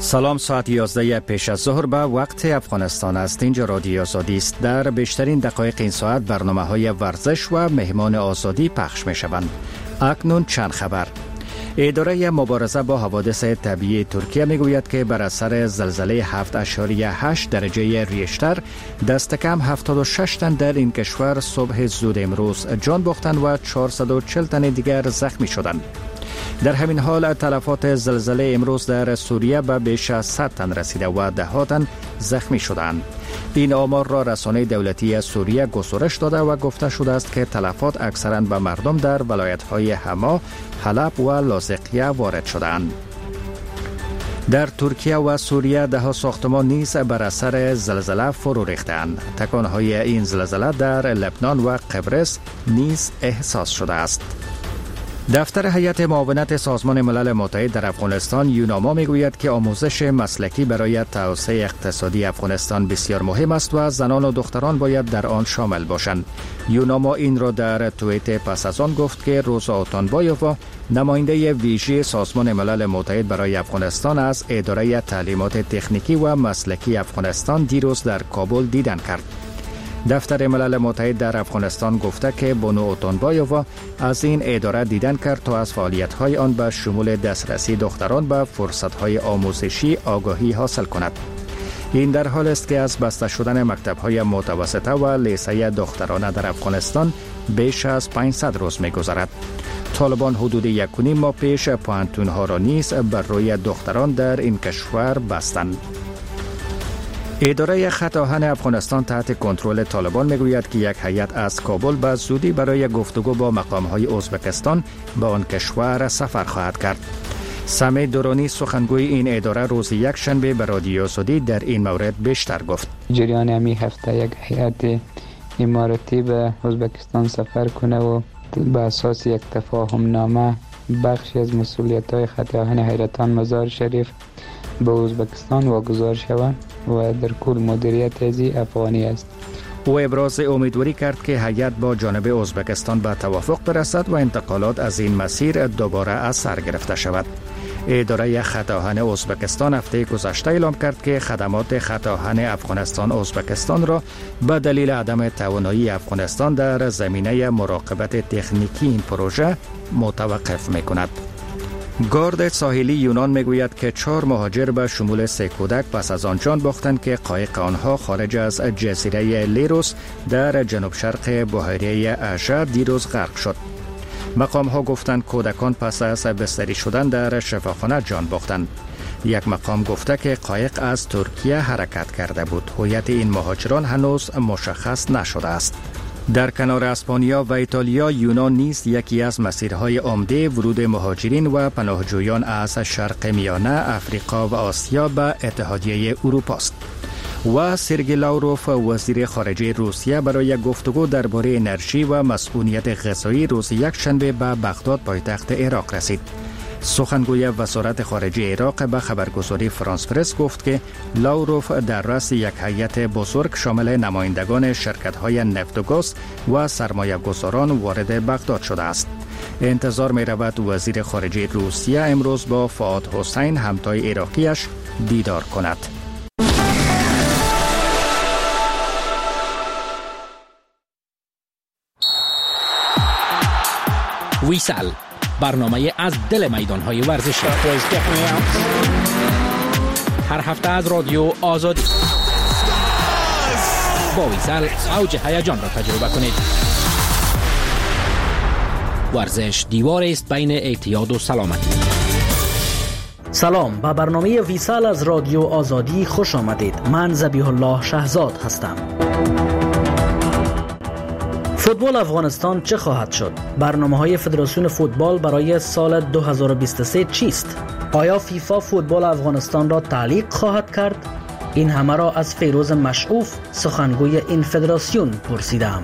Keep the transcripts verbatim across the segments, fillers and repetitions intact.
سلام، ساعت یازده پیش از ظهر به وقت افغانستان است. اینجا رادیو آزادی است. در بیشترین دقایق این ساعت برنامه های ورزش و مهمان آزادی پخش می شوند. اکنون چند خبر. اداره مبارزه با حوادث طبیعی ترکیه می گوید که بر اثر زلزله هفت اشاریه هشت درجه ریشتر دست کم هفتاد و شش تن در این کشور صبح زود امروز جان باختند و چهارصد و چهل تن دیگر زخمی شدند. در همین حال تلفات زلزله امروز در سوریه به بیش از صد تن رسیده و ده ها تن زخمی شدند. این آمار را رسانه دولتی سوریه گزارش داده و گفته شده است که تلفات اکثرا به مردم در ولایت‌های حما، حلب و لاذقیه وارد شدند. در ترکیه و سوریه ده ها ساختمان نیز بر اثر زلزله فرو ریختند. تکانهای این زلزله در لبنان و قبرس نیز احساس شده است. دفتر هیئت معاونت سازمان ملل متحد در افغانستان یوناما میگوید که آموزش مسلکی برای توسعه اقتصادی افغانستان بسیار مهم است و زنان و دختران باید در آن شامل باشند. یوناما این را در توییت پس از آن گفت که روزا اوتانبایووا، نماینده ویژه سازمان ملل متحد برای افغانستان، از اداره تعلیمات تکنیکی و مسلکی افغانستان دیروز در کابل دیدن کرد. دفتر ملل متحد در افغانستان گفته که بانو اوتانبایووا از این اداره دیدن کرد تا از فعالیت‌های آن به شمول دسترسی دختران به فرصت‌های آموزشی آگاهی حاصل کند. این در حال است که از بسته شدن مکتب‌های متوسطه و لیسه دخترانه در افغانستان بیش از پانصد روز می‌گذرد. طالبان حدود یک و نیم ماه پیش پوهنتون‌ها را نیز بر روی دختران در این کشور بستند. اداره خط آهن افغانستان تحت کنترل طالبان میگوید که یک هیئت از کابل به زودی برای گفتگو با مقام‌های ازبکستان به آن کشور سفر خواهد کرد. سمی دورانی، سخنگوی این اداره، روز یک شنبه به رادیو آزادی در این مورد بیشتر گفت. جریان همی هفته یک هیئت اماراتی به ازبکستان سفر کنه و به اساس یک تفاهم نامه بخشی از مسئولیت‌های خط آهن حیرتان مزار شریف به ازبکستان واگذار شود و در کل مدیریت ازی افغانی است. او ابراز امیدواری کرد که هیئت با جانب ازبکستان به توافق برسد و انتقالات از این مسیر دوباره از سر گرفته شود. اداره خط آهن ازبکستان هفته گذشته اعلام کرد که خدمات خط آهن افغانستان ازبکستان را به دلیل عدم توانایی افغانستان در زمینه مراقبت تکنیکی این پروژه متوقف می‌کند. گارد ساحلی یونان میگوید که چهار مهاجر به شمول سه کودک پس از آن جان باختند که قایق آنها خارج از جزیره لیروس در جنوب شرق بحیره اژه دیروز غرق شد. مقام ها گفتند کودکان پس از بستری شدن در شفاخانه جان باختند. یک مقام گفته که قایق از ترکیه حرکت کرده بود. هویت این مهاجران هنوز مشخص نشده است. در کنار اسپانیا و ایتالیا، یونان نیز یکی از مسیرهای عمده ورود مهاجرین و پناهجویان از شرق میانه، افریقا و آسیا به اتحادیه اروپا است. و سرگئی لاوروف، وزیر خارجه روسیه، برای گفتگو درباره انرژی و مسئولیت غذایی روز یک شنبه به بغداد، پایتخت عراق رسید. سخنگوی وزارت خارجه عراق به خبرگزاری فرانس پرس گفت که لاوروف در رأس یک هیئت بزرگ شامل نمایندگان شرکت‌های نفت و گاز و سرمایه‌گذاران وارد بغداد شده است. انتظار می‌رود وزیر خارجه روسیه امروز با فؤاد حسین، همتای عراقیش، دیدار کند. ویسال، برنامه از دل میدان‌های ورزشی، هر هفته از رادیو آزادی. با ویسال اوج هیجان را تجربه کنید. ورزش دیوار است بین اعتیاد و سلامتی. سلام، به برنامه ویسال از رادیو آزادی خوش آمدید. من ذبیح الله شهزاد هستم. فوتبال افغانستان چه خواهد شد؟ برنامه‌های فدراسیون فوتبال برای سال دو هزار و بیست و سه چیست؟ آیا فیفا فوتبال افغانستان را تعلیق خواهد کرد؟ این همه را از فیروز مشعوف، سخنگوی این فدراسیون، پرسیدم.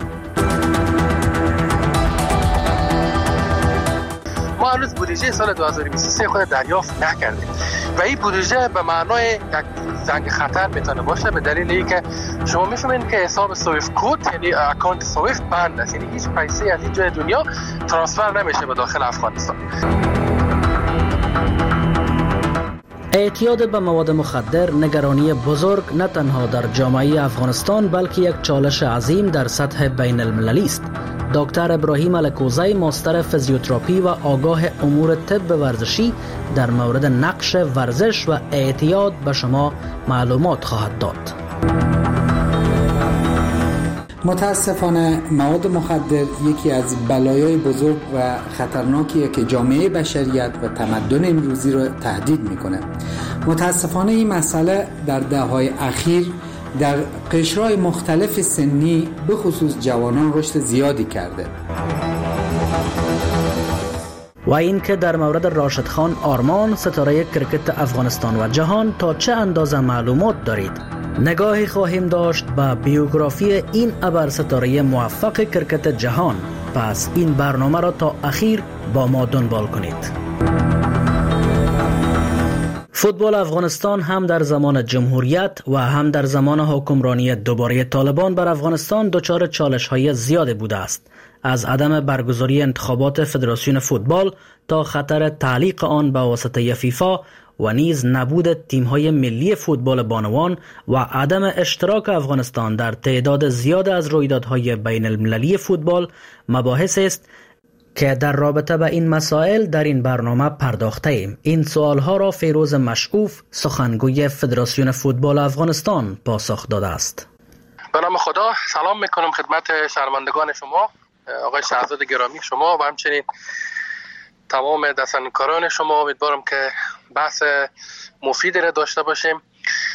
ما هنوز بودجه سال دو هزار و بیست و سه خود دریافت نکردیم و این بودجه به معنای یک زنگ خطر میتونه باشه، به دلیل اینکه شما میفهمین که حساب سویفت کد، یعنی اکانت سویفت بند است، یعنی هیچ پیسه از اینجا دنیا ترانسفر نمیشه به داخل افغانستان. اعتیاد به مواد مخدر نگرانی بزرگ نه تنها در جامعه افغانستان بلکه یک چالش عظیم در سطح بین المللی است. دکتر ابراهیم الکوزی ماستر فیزیوتراپی و آگاه امور طب ورزشی در مورد نقش ورزش و اعتیاد به شما معلومات خواهد داد. متاسفانه مواد مخدر یکی از بلایای بزرگ و خطرناکیه که جامعه بشریت و تمدن امروزی را تهدید میکنه. متاسفانه این مسئله در دهه‌های اخیر در قشرهای مختلف سنی به خصوص جوانان رشد زیادی کرده. و این که در مورد راشد خان آرمان ستاره کرکت افغانستان و جهان تا چه اندازه معلومات دارید؟ نگاهی خواهیم داشت به بیوگرافی این ابر ستاره موفق کرکت جهان. پس این برنامه را تا اخیر با ما دنبال کنید. فوتبال افغانستان هم در زمان جمهوریت و هم در زمان حکمرانی دوباره طالبان بر افغانستان دچار چالش‌های زیادی بوده است. از عدم برگزاری انتخابات فدراسیون فوتبال تا خطر تعلیق آن به واسطه فیفا و نیز نبود تیم‌های ملی فوتبال بانوان و عدم اشتراک افغانستان در تعداد زیاد از رویدادهای بین المللی فوتبال مباحث است که در رابطه با این مسائل در این برنامه پرداخته ایم. این سوالها را فیروز مشعوف سخنگوی فدراسیون فوتبال افغانستان پاسخ داده است. به نام خدا سلام میکنم خدمت شنوندگان شما، آقای شهزاد گرامی شما و همچنین تمام دستنکاران شما. امیدوارم که بحث مفیدی را داشته باشیم.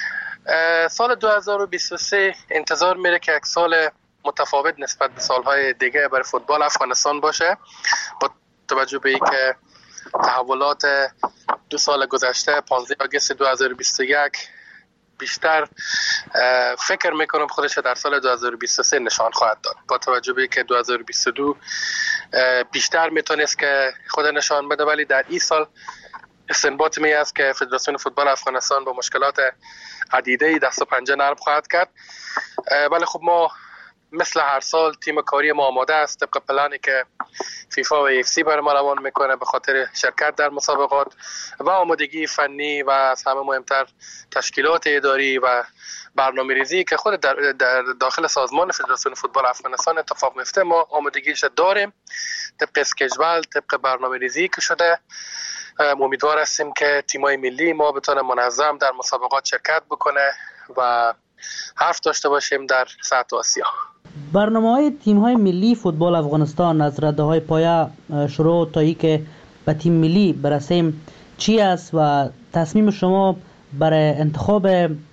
سال دو هزار و بیست و سه انتظار میره که یک سال متفاوت نسبت به سالهای دیگه برای فوتبال افغانستان باشه، با توجه به اینکه تحولات دو سال گذشته پانزده آگوست دو هزار و بیست و یک بیشتر فکر میکنم خودش در سال دو هزار و بیست و سه نشان خواهد داد، با توجه به اینکه دو هزار و بیست و دو بیشتر میتونست که خود نشان بده، ولی در این سال استنباط می است که فدراسیون فوتبال افغانستان با مشکلات عدیده دست و پنجه نرم خواهد کرد. ولی خب ما مثل هر سال تیم کاری ما آماده است طبق پلانی که فیفا و اف سی برای ما روان میکنه به خاطر شرکت در مسابقات و آمادگی فنی و از همه مهمتر تشکیلات اداری و برنامه‌ریزی که خود در, در داخل سازمان فدراسیون فوتبال افغانستان اتفاق میفته. ما آمادگیش داریم طبق اسکیجول، طبق برنامه‌ریزی که شده. امیدوار هستیم که تیمای ملی ما بتونه منظم در مسابقات شرکت بکنه و حرف داشته باشیم در سطح آسیا. برنامه‌های تیم‌های ملی فوتبال افغانستان از رده‌های پایه شروع تا ای که به تیم ملی برسیم چی است و تصمیم شما برای انتخاب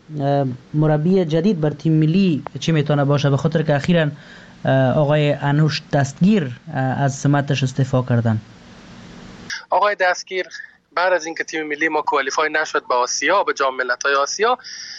مربی جدید بر تیم ملی چی میتونه باشه، به خاطر که اخیراً آقای انوش دستگیر از سمتش استعفا کردن؟ آقای دستگیر بعد از اینکه تیم ملی ما کوالیفای نشد به آسیا، به جام ملت‌های آسیا،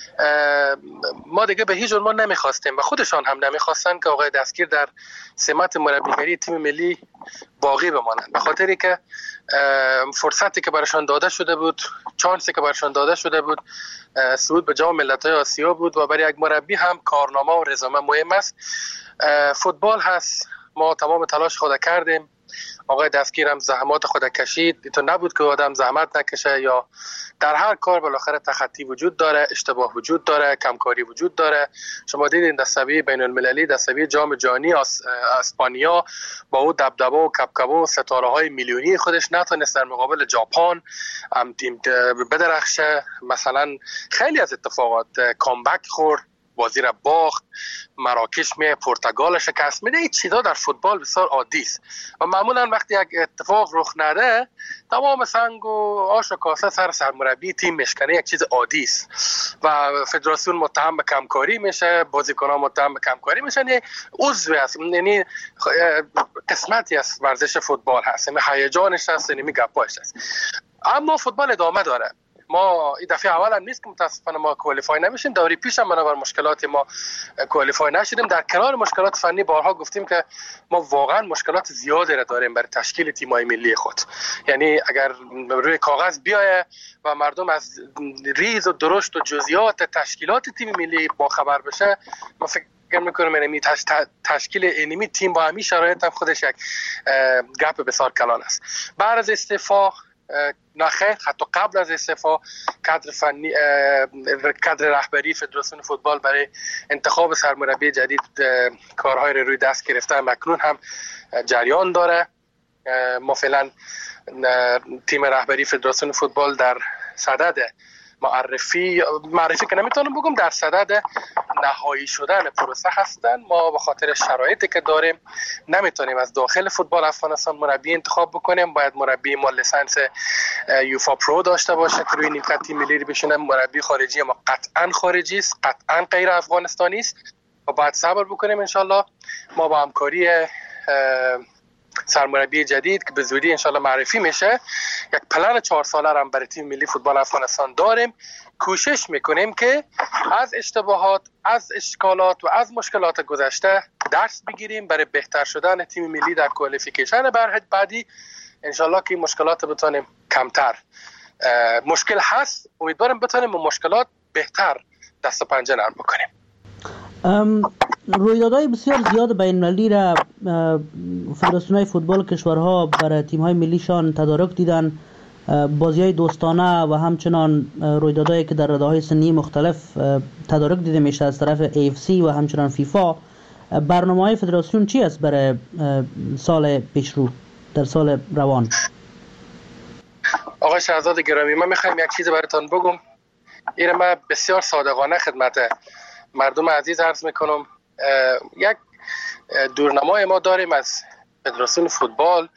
ما دیگه به هیچ عنوان نمیخواستیم و خودشان هم نمیخواستن که آقای دستگیر در سمت مربیگری تیم ملی باقی بمانند، به خاطری که فرصتی که برشان داده شده بود، چانسی که برشان داده شده بود صعود به جام ملت‌های آسیا بود و برای یک مربی هم کارنامه و رزومه مهم است. فوتبال هست، ما تمام تلاش خود کردیم، آقای دستگیر هم زحمات خود کشید. تو نبود که آدم زحمت نکشه، یا در هر کار بالاخره تخطی وجود داره، اشتباه وجود داره، کمکاری وجود داره. شما دیدین دستاوی بین المللی، دستاوی جام جهانی اسپانیا با او دبدبه و کبکبه و ستاره های میلیونی خودش نتونست در مقابل ژاپن هم تیم بدرخشه. مثلا خیلی از اتفاقات کامبک خورد، بازی را باخت، مراکش می پرتغال شکست میده. این چیزا در فوتبال بسیار عادی است و معمولا وقتی یک اتفاق رخ نده تمام سنگ و آش و کاسه سر سرمربی تیم میشکنه، یک چیز عادی است و فدراسیون متهم به کمکاری میشه، بازیکنان متهم به کمکاری میشن. یه عضو است، یعنی قسمتی از ورزش فوتبال هست، یعنی هیجانش هست، یعنی گپاش هست. اما فوتبال ادامه داره. ما این دفعه اول هم نیست که متاسفانه ما کوالیفای نمیشیم، دوری پیش هم بنابر مشکلات ما کوالیفای نشدیم. در کنار مشکلات فنی بارها گفتیم که ما واقعا مشکلات زیادی را داریم برای تشکیل تیم‌های ملی خود. یعنی اگر روی کاغذ بیایه و مردم از ریز و درشت و جزئیات تشکیلات تیم ملی با خبر بشه، ما فکر میکنم اینمی تش... تشکیل اینمی تیم با همین شرایط هم خودش یک گپ بسیار کلان است. بعد از استعفا نخیر، حتی قبل از استعفا کادر فنی کادر رهبری فدراسیون فوتبال برای انتخاب سرمربی جدید کارهای رو روی دست گرفته، مکنون هم جریان داره. ما فعلا تیم رهبری فدراسیون فوتبال در صدد معرفی معرفی که نمیتونم بگم، در صدد نهایی شدن پروسه هستن. ما به خاطر شرایطی که داریم نمیتونیم از داخل فوتبال افغانستان مربی انتخاب بکنیم. باید مربی ما لیسانس یوفا پرو داشته باشه که روی نیمکت تیم ملی بشینه. مربی خارجی ما قطعا خارجی است، قطعا غیر افغانستانی است و باید صبر بکنیم. انشالله ما با همکاری سرمربی جدید که به زودی انشالله معرفی میشه، یک پلن چهار ساله هم برای تیم ملی فوتبال افغانستان داریم. کوشش میکنیم که از اشتباهات، از اشکالات و از مشکلات گذشته درس بگیریم برای بهتر شدن تیم ملی در کوالیفیکیشن بعدی. انشالله که مشکلات بتونیم کمتر، مشکل هست، امیدوارم بتونیم با مشکلات بهتر دست و پنجه نرم بکنیم. رویدادهای بسیار زیاد بین‌المللی را فدراسیون‌های فوتبال کشورها برای تیم‌های ملیشان تدارک دیدن، بازی‌های دوستانه و همچنان رویدادهایی که در رده‌های سنی مختلف تدارک دیده میشه از طرف ای اف سی و همچنان فیفا. برنامه‌های فدراسیون چی است برای سال پیشرو در سال روان؟ آقای شهزاد گرامی، من می‌خوام یک چیز براتون بگم. این من بسیار صادقانه خدمت مردم عزیز عرض میکنم. یک دورنمای ما داریم از فدراسیون فوتبال،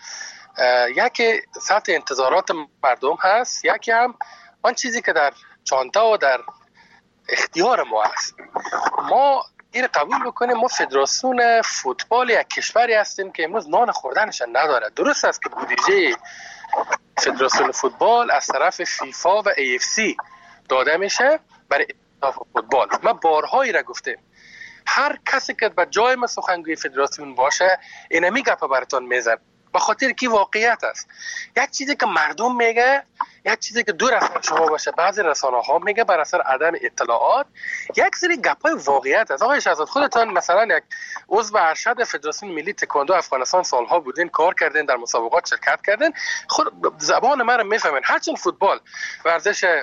یکی سطح انتظارات مردم هست، یکی هم آن چیزی که در چانتا و در اختیار ما هست. ما این قبول بکنیم ما فدراسیون فوتبال یک کشوری هستیم که امروز نان خوردنش نداره. درست است که بودجه فدراسیون فوتبال از طرف فیفا و ای اف سی داده میشه برای فوتبال. ما بارهایی را گفتیم هر کسی که به جای ما سخنگوی فدراسیون باشه اینمی گپ براتون میزن، به خاطر کی واقعیت است. یک چیزی که مردم میگه، یک چیزی که دور از شما باشه، بعضی رسانه ها میگه بر اثر عدم اطلاعات، یک سری گپای واقعیت است. آقای شهزاد خودتان مثلا یک عضو ارشد فدراسیون ملی تکواندو افغانستان سالها بودین، کار کردین، در مسابقات شرکت کردین، خود زبان ما رو میفهمین. هرچند فوتبال ورزش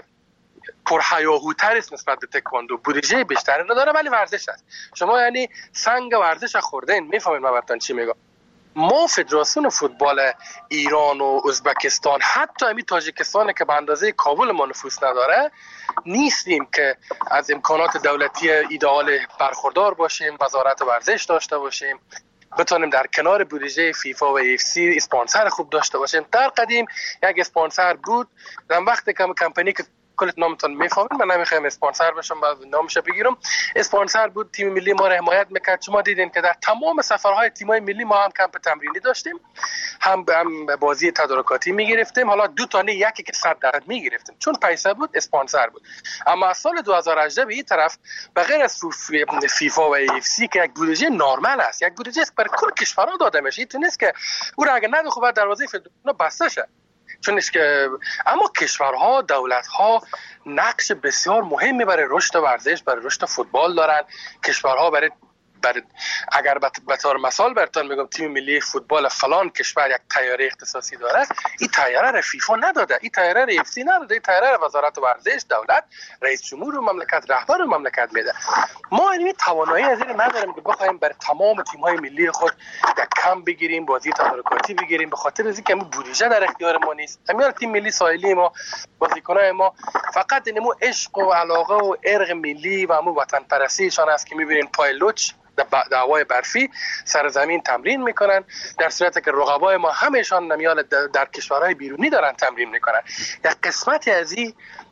پرهیاهوتر است نسبت به تکواندو، بودجه بیشتری نداره ولی ورزش است. شما یعنی سنگ ورزش خوردین، میفهمین من براتون چی میگم. ما فدراسیون فوتبال ایران و ازبکستان، حتی امی تاجیکستان که به اندازه کابل ما نفوذ نداره، نیستیم که از امکانات دولتی ایدئال برخوردار باشیم، وزارت ورزش داشته باشیم، بتونیم در کنار بودجه فیفا و ای اف سی اسپانسر خوب داشته باشیم. در قدیم یک اسپانسر بود، در وقت که کمپانی که کلت نامتون میفهمین، من نمیخوام اسپانسر بشم و نامش بگیرم، اسپانسر بود، تیم ملی ما را حمایت میکرد. شما دیدین که در تمام سفرهای تیم‌های ملی ما هم کمپ تمرینی داشتیم، هم هم بازی تدارکاتی میگرفتیم، حالا دو تا نه یکی که صد درصد میگرفتیم چون پیسه بود، اسپانسر بود. اما از سال دو هزار و هجده به این طرف بغیر از فیفا و ای اف سی که یک بودجه نرمال است، یک بودجه بر کل کشورها داده میشه، این نیست که او را اگه نده خب دروازه فدراسیون بسته شه. چونش که اما کشورها، دولتها نقش بسیار مهمی برای رشد ورزش، برای رشد فوتبال دارن. کشورها برای بر اگر به طور مثال براتون میگم تیم ملی فوتبال فلان کشور یک تیاره اختصاصی داره، این تیاره را فیفا نداده، این تیاره را اف سی نداده، این تیاره را وزارت ورزش، دولت، رئیس جمهور مملکت، رهبر مملکت میده. ما این توانایی از این نداریم که بخوایم بر تمام تیم‌های ملی خود یک کم بگیریم، بازی تدارکاتی بگیریم، به خاطر اینکه همین بودجه در اختیار ما نیست. همین تیم ملی ساحلی ما، بازیکنان ما فقط اینمو عشق و علاقه و ارق ملی و همون وطن پرستیشان است که می‌بینین پای لوچ دعوای برفی سر زمین تمرین میکنن، در صورتی که رقبای ما همهشان نمیال در کشورهای بیرونی دارن تمرین میکنن. یک قسمتی از این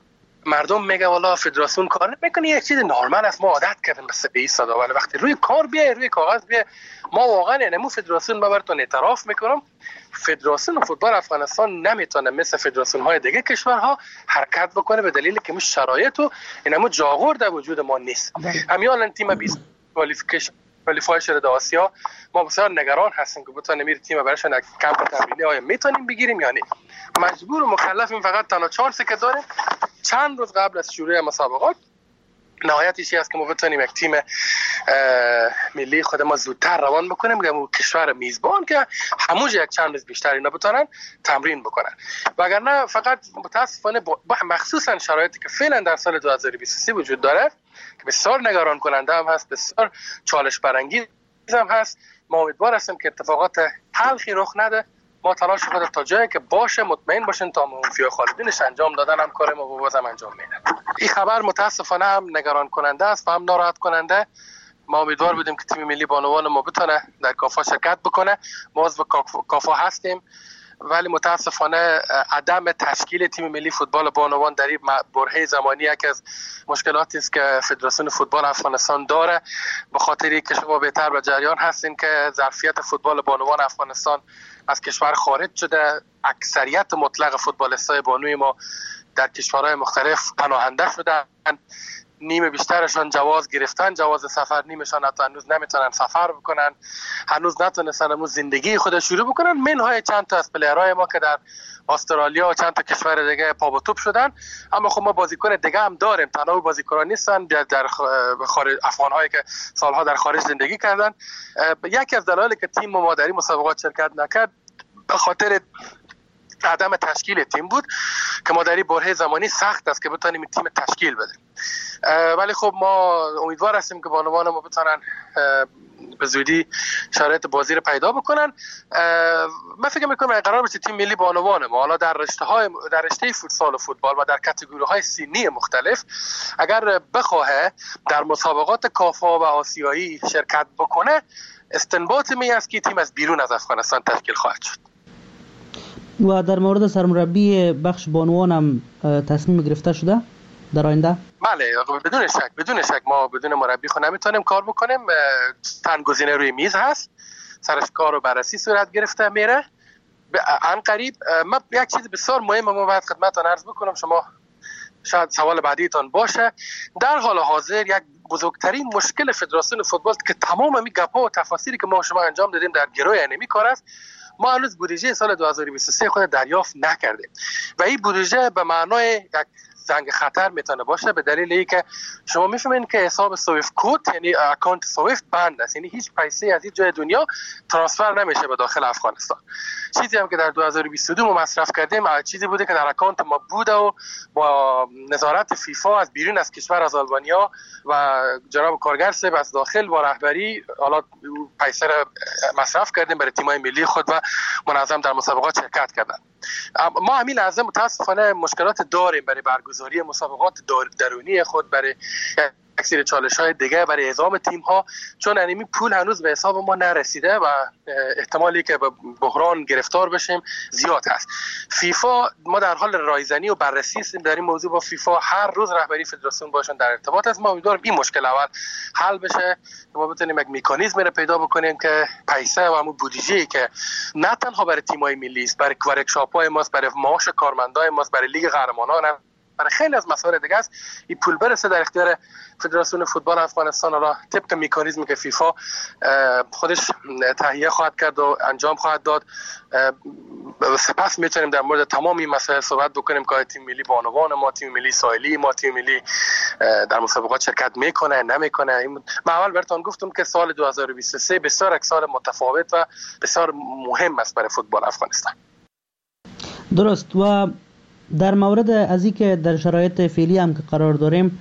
مردم میگه والا فدراسیون کار نمیکنه، یک چیز نرمال است، ما عادت کردیم بس به این صدا، ولی وقتی روی کار بیای، روی کاغذ بیای، ما واقعا یعنی فدراسیون ما براتون اعتراف میکنم، فدراسیون فوتبال افغانستان نمیتونه مثل فدراسیون های دیگه کشورها حرکت بکنه به دلیلی که مش شرایط و اینمو جاغور در وجود ما نیست. همین تیم بیست کوالیفیکیشن کوالیفای شده آسیا، ما بسیار نگران هستیم که بتونیم این تیم برایشون کمپ تمرینی آیا میتونیم بگیریم یا نه. مجبور و مکلفیم، فقط تنها چانسی که داریم چند روز قبل از شروع مسابقات نهایتش است که ما بتونیم یک تیم ملی خود ما زودتر روان بکنیم که کشور میزبان که همونجا یک چند روز بیشتر اینا بتونن تمرین بکنن. وگرنه فقط متاسفانه مخصوصا شرایطی که فعلا در سال دو هزار و بیست و سه وجود داره که بسیار نگران کننده هم هست، بسیار چالش برانگیز هم هست. ما امیدوار هستیم که اتفاقات تلخی رخ نده. ما تلاش خود تا جایی که باشه مطمئن باشین تا منفی خالدینش انجام دادن هم کار ما بازم انجام میده. این خبر متاسفانه هم نگران کننده است و هم ناراحت کننده. ما امیدوار بودیم که تیم ملی بانوان ما بتونه در کافا شرکت بکنه. ما عضو کافا هستیم ولی متاسفانه عدم تشکیل تیم ملی فوتبال بانوان در این برهه زمانی یکی از مشکلاتی است که فدراسیون فوتبال افغانستان داره، به خاطری که شما بهتر به جریان هستین که ظرفیت فوتبال بانوان افغانستان از کشور خارج شده. اکثریت مطلق فوتبالیستای بانوی ما در کشورهای مختلف پناهنده شدن، نیمه بیشترشان جواز گرفتن، جواز سفر، نیمشان حتی هنوز نمیتونن سفر بکنن، هنوز نتونستن همون زندگی خود شروع بکنن. منهای چند تا از پلیرهای ما که در استرالیا و چند تا کشور دیگه پا به توپ شدن. اما خب ما بازیکن دیگه هم داریم، تنها بازیکنان نیستن در خارج، افغان‌هایی که سالها در خارج زندگی کردن. یکی از دلایلی که تیم ما در این مسابقات شرکت نکرد به خاطر عدم تشکیل تیم بود که ما در این برهه زمانی سخت است که بتونیم تیم تشکیل بدیم. ولی خب ما امیدوار هستیم که بانوان ما بتونن به زودی شرایط بازی رو پیدا بکنن. من فکر میکنم قرار باشه تیم ملی بانوان ما حالا در رشته های در رشته فوتسال و فوتبال و در کاتگوری های سنی مختلف اگر بخواه در مسابقات کافا و آسیایی شرکت بکنه، استنباط می است که تیم از بیرون از افغانستان تشکیل خواهد شد. و در مورد سرمربی بخش بانوان هم تصمیم گرفته شده در آینده؟ بله بدون شک بدون شک ما بدون مربی خود نمیتونیم کار بکنیم. چند گزینه روی میز هست، سرش کار و بررسی صورت گرفته میره. عن قریب من یک چیز بسیار مهم ما باید خدمتتان عرض بکنم، شما شاید سوال بعدیتان باشه. در حال حاضر یک بزرگترین مشکل فدراسیون فوتبال که تمام می گپ‌ها و تفاصیلی که ما شما انجام دادیم در گروه انمی کار است، ما هنوز بودجه سال دو هزار و بیست و سه خود دریافت نکردیم و این بودجه به معنای یک زنگ خطر میتونه باشه، به دلیل اینکه شما میفهمین که حساب سویفت کد یعنی اکانت سویفت بند است، یعنی هیچ پیسه از این جای دنیا ترانسفر نمیشه به داخل افغانستان. چیزی هم که در دو هزار و بیست و دو ما مصرف کردیم چیزی بوده که در اکانت ما بوده و با نظارت فیفا از بیرون از کشور از آلبانیا و جناب کارگر صاحب از داخل با رهبری حالا پیسه را مصرف کردیم برای تیم‌های ملی خود و منظم در مسابقات شرکت کردن. ما همین لحظه متاسفانه مشکلات داریم برای برگزاری مسابقات درونی خود، برای اکثر چالش‌های دیگه، برای اعزام تیم‌ها، چون انمی پول هنوز به حساب ما نرسیده و احتمالی که به بحران گرفتار بشیم زیاد هست. فیفا ما در حال رایزنی و بررسی هستیم در این موضوع با فیفا، هر روز رهبری فدراسیون باشون در ارتباط است. ما امیدواریم این مشکل اول حل بشه، ما بتونیم یک مکانیزمی رو پیدا بکنیم که پیسه و همون بودجه‌ای که نه تنها برای تیم‌های ملی است، برای ورکشاپ‌های ماست، برای معاش کارمندای ماست، برای لیگ قهرمانان، برای خیلی از مسائل دیگه است، این پول برسه در اختیار فدراسیون فوتبال افغانستان. حالا طبق مکانیزمی که فیفا خودش تهیه خواهد کرد و انجام خواهد داد، سپس میتونیم در مورد تمام این مسائل صحبت بکنیم که تیم ملی بانوان ما، تیم ملی ساحلی ما، تیم ملی در مسابقات شرکت میکنه نمیکنه. من اول براتون گفتم که سال دو هزار و بیست و سه بسیار یک سال متفاوت و بسیار مهم است برای فوتبال افغانستان. درست. و در مورد از این که در شرایط فعلی هم که قرار داریم،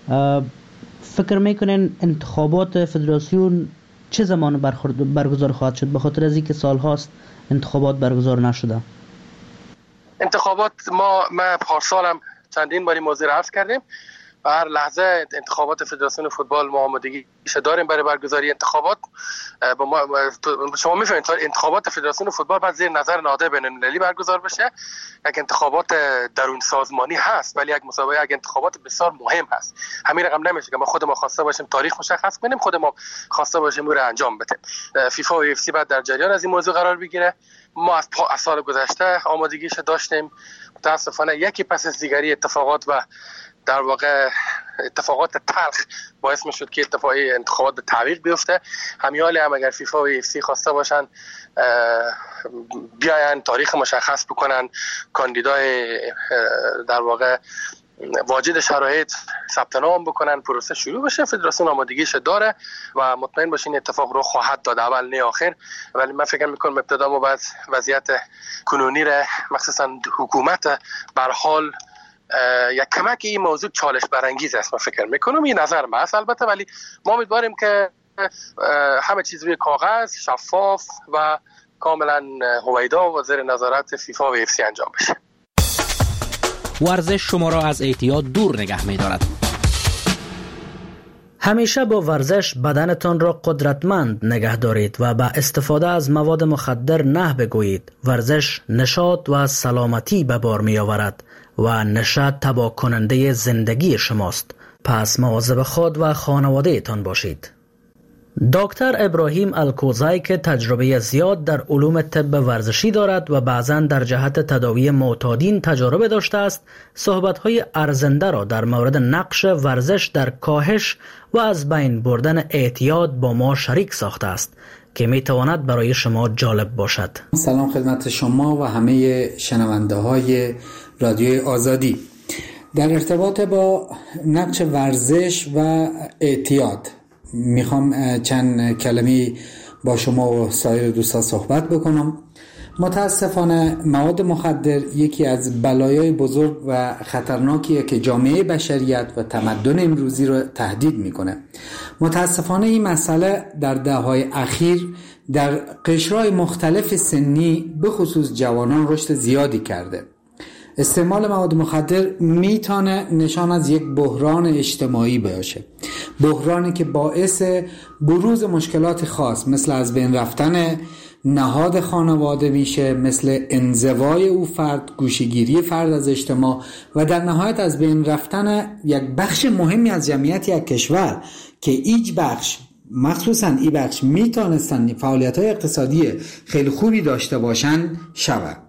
فکر میکنین انتخابات فدراسیون چه زمان برگزار خواهد شد، به خاطر از این که سال هاست انتخابات برگزار نشده؟ انتخابات ما ما پارسال هم چندین باری موضوع عرض کردیم و هر لحظه انتخابات فدراسیون فوتبال ما آمادگی داریم برای برگزاری انتخابات. با ما شما میفهمید انتخابات فدراسیون فوتبال بعد زیر نظر نهاد بین‌المللی برگزار بشه. یک انتخابات درون سازمانی هست ولی یک مسابقه، یک انتخابات بسیار مهم هست. همین رقم نمیشه که ما خود ما خواسته باشیم تاریخ مشخص کنیم، خود ما خواسته باشیم رو انجام بدیم. فیفا و اف سی بعد در جریان از این موضوع قرار بگیره. ما از سال گذشته آمادگیش داشتیم، متاسفانه یکی پس از دیگری اتفاقات و در واقع اتفاقات تلخ باعث می شد که اتفاقی انتخابات به تعویق بیفته. همیالی هم اگر فیفا و اف سی خواسته باشن بیاین تاریخ مشخص بکنن، کاندیدای در واقع واجد شرایط ثبت نام بکنن، پروسه شروع بشه. فدراسیون آمادگیش داره و مطمئن باشین اتفاق رو خواهد داد، اول نه آخر. ولی من فکر میکنم ابتدا ما باید وضعیت کنونی را مخصوصا حکومت به هر حال یک کمک این موضوع چالش برانگیز است. من فکر میکنم این نظر ما است البته، ولی ما امیدواریم که همه چیز روی کاغذ شفاف و کاملا هویدا و زیر نظارت فیفا و اف سی انجام بشه. ورزش شما را از اعتیاد دور نگه می دارد. همیشه با ورزش بدنتان را قدرتمند نگه دارید و با استفاده از مواد مخدر نه بگویید. ورزش نشاط و سلامتی به بار می آورد و نشاط تباه کننده زندگی شماست. پس مواظب خود و خانواده تان باشید. دکتر ابراهیم الکوزای که تجربه زیاد در علوم طب ورزشی دارد و بعضاً در جهت تداوی معتادین تجربه داشته است، صحبت‌های ارزنده را در مورد نقش ورزش در کاهش و از بین بردن اعتیاد با ما شریک ساخته است که میتواند برای شما جالب باشد. سلام خدمت شما و همه شنونده های رادیوی آزادی. در ارتباط با نقش ورزش و اعتیاد میخوام چند کلمه با شما و سایر دوستان صحبت بکنم. متاسفانه مواد مخدر یکی از بلایای بزرگ و خطرناکیه که جامعه بشریت و تمدن امروزی رو تهدید میکنه. متاسفانه این مسئله در دهه‌های اخیر در قشرهای مختلف سنی به خصوص جوانان رشد زیادی کرده. استعمال مواد مخدر میتونه نشان از یک بحران اجتماعی باشه، بحرانی که باعث بروز مشکلات خاص مثل از بین رفتن نهاد خانواده میشه، مثل انزوای او فرد، گوشه‌گیری فرد از اجتماع و در نهایت از بین رفتن یک بخش مهمی از جمعیت یک کشور که ایج بخش مخصوصا ای بخش میتونستن فعالیت‌های اقتصادی خیلی خوبی داشته باشن شود.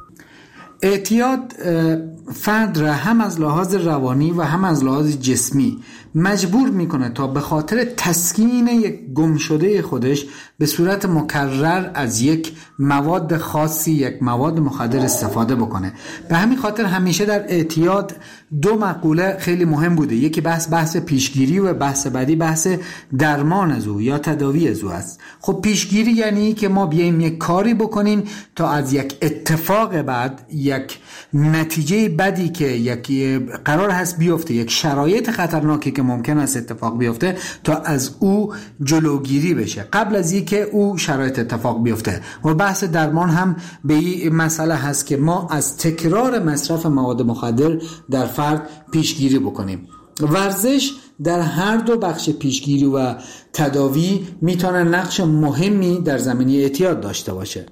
اعتیاد فرد را هم از لحاظ روانی و هم از لحاظ جسمی مجبور میکنه تا به خاطر تسکین یک گم شده خودش به صورت مکرر از یک مواد خاصی، یک مواد مخدر استفاده بکنه. به همین خاطر همیشه در اعتیاد دو مقوله خیلی مهم بوده. یکی بحث بحث پیشگیری و بحث بعدی بحث درمان از او یا تداوی از او است. خب پیشگیری یعنی که ما بیایم یک کاری بکنیم تا از یک اتفاق بعد، یک نتیجه بدی که یک قرار هست بیفته، یک شرایط خطرناکی که ممکن است اتفاق بیفته، تا از او جلوگیری بشه قبل از اینکه او شرایط اتفاق بیفته. و بحث درمان هم به این مسئله هست که ما از تکرار مصرف مواد مخدر در فرد پیشگیری بکنیم. ورزش در هر دو بخش پیشگیری و تداوی میتونه نقش مهمی در زمینه اعتیاد داشته باشه.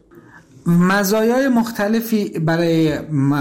مزایای مختلفی برای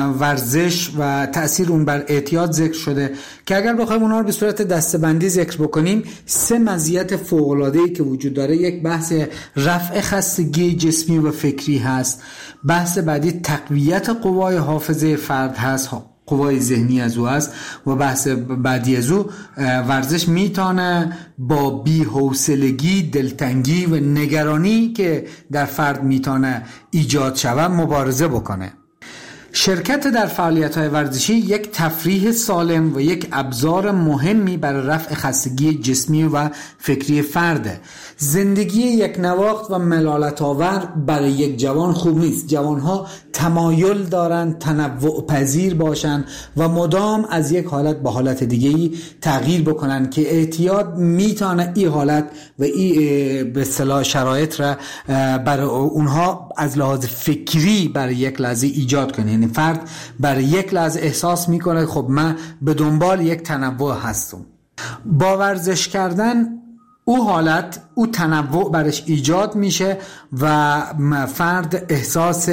ورزش و تأثیر اون بر اعتیاد ذکر شده که اگر بخوایم اونها رو به صورت دسته‌بندی ذکر بکنیم، سه مزیت فوق‌العاده‌ای که وجود داره. یک بحث رفع خستگی جسمی و فکری هست، بحث بعدی تقویت قوای حافظه فرد هست، قوای ذهنی از او است، و بحث بعدی از او ورزش میتونه با بی‌حوصلگی، دلتنگی و نگرانی که در فرد میتونه ایجاد شود مبارزه بکنه. شرکت در فعالیت‌های ورزشی یک تفریح سالم و یک ابزار مهمی برای رفع خستگی جسمی و فکری فرده. زندگی یک نواخت و ملالت آور برای یک جوان خوب نیست. جوانها تمایل دارن تنوع پذیر باشن و مدام از یک حالت به حالت دیگه‌ای تغییر بکنن که اعتیاد میتونه این حالت و این به اصطلاح شرایط را برای اونها از لحاظ فکری برای یک لحظه ایجاد کنه. یعنی فرد برای یک لحظه احساس میکنه خب من به دنبال یک تنوع هستم. با ورزش کردن او حالت، او تنوع برش ایجاد میشه و فرد احساس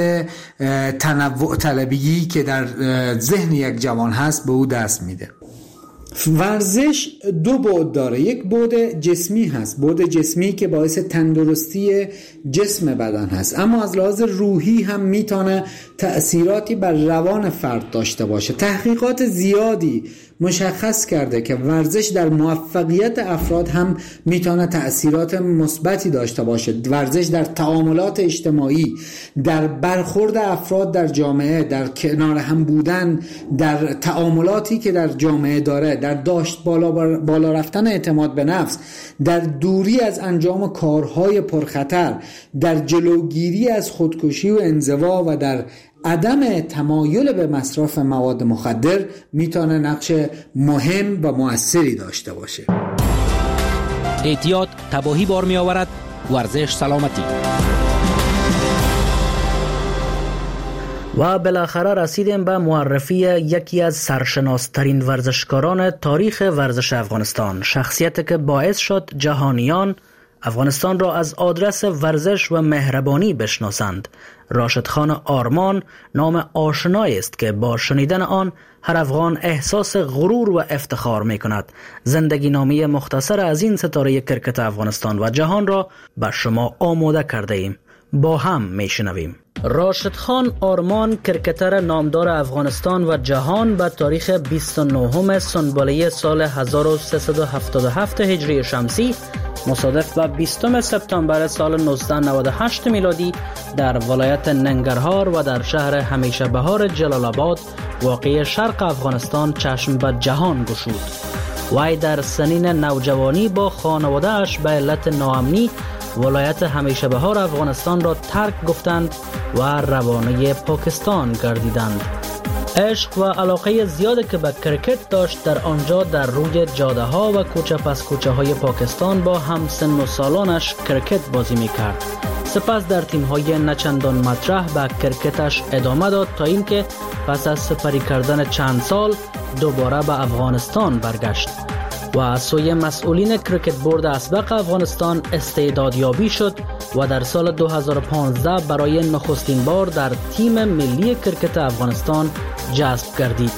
تنوع طلبی که در ذهن یک جوان هست به او دست میده. ورزش دو بعد داره. یک بعد جسمی هست، بعد جسمی که باعث تندرستی جسم بدن هست، اما از لحاظ روحی هم میتونه تأثیراتی بر روان فرد داشته باشه. تحقیقات زیادی مشخص کرده که ورزش در موفقیت افراد هم میتونه تأثیرات مثبتی داشته باشه. ورزش در تعاملات اجتماعی، در برخورد افراد در جامعه، در کنار هم بودن، در تعاملاتی که در جامعه داره، در داشت بالا, بالا رفتن اعتماد به نفس، در دوری از انجام کارهای پرخطر، در جلوگیری از خودکشی و انزوا و در عدم تمایل به مصرف مواد مخدر میتونه نقش مهم و مؤثری داشته باشه. اعتیاد تباهی بار می آورد، ورزش سلامتی. و بالاخره رسیدیم به معرفی یکی از سرشناسترین ورزشکاران تاریخ ورزش افغانستان، شخصیتی که باعث شد جهانیان افغانستان را از آدرس ورزش و مهربانی بشناسند. راشد خان آرمان نام آشنایی است که با شنیدن آن هر افغان احساس غرور و افتخار می کند. زندگی نامه مختصر از این ستاره کرکت افغانستان و جهان را به شما آماده کرده ایم. با هم می شنویم. راشد خان آرمان کرکتر نامدار افغانستان و جهان به تاریخ بیست و نهم سنباله سال هزار و سیصد و هفتاد و هفت هجری شمسی مصادف به بیستم سپتامبر سال نوزده نود و هشت میلادی در ولایت ننگرهار و در شهر همیشه بهار جلال آباد واقع شرق افغانستان چشم به جهان گشود. وی در سنین نوجوانی با خانواده اش به علت ناامنی ولایت همیشه بهار افغانستان را ترک گفتند و روانه پاکستان گردیدند. عشق و علاقه زیادی که به کرکت داشت در آنجا در روی جاده ها و کوچه پس کوچه های پاکستان با همسن و سالانش کرکت بازی می کرد. سپس در تیم های نچندان مطرح به کرکتش ادامه داد تا اینکه پس از سپری کردن چند سال دوباره به افغانستان برگشت و از سوی مسئولین کرکت بورد اسبق افغانستان استعدادیابی شد و در سال دو هزار و پانزده برای نخستین بار در تیم ملی کرکت افغانستان جذب گردید.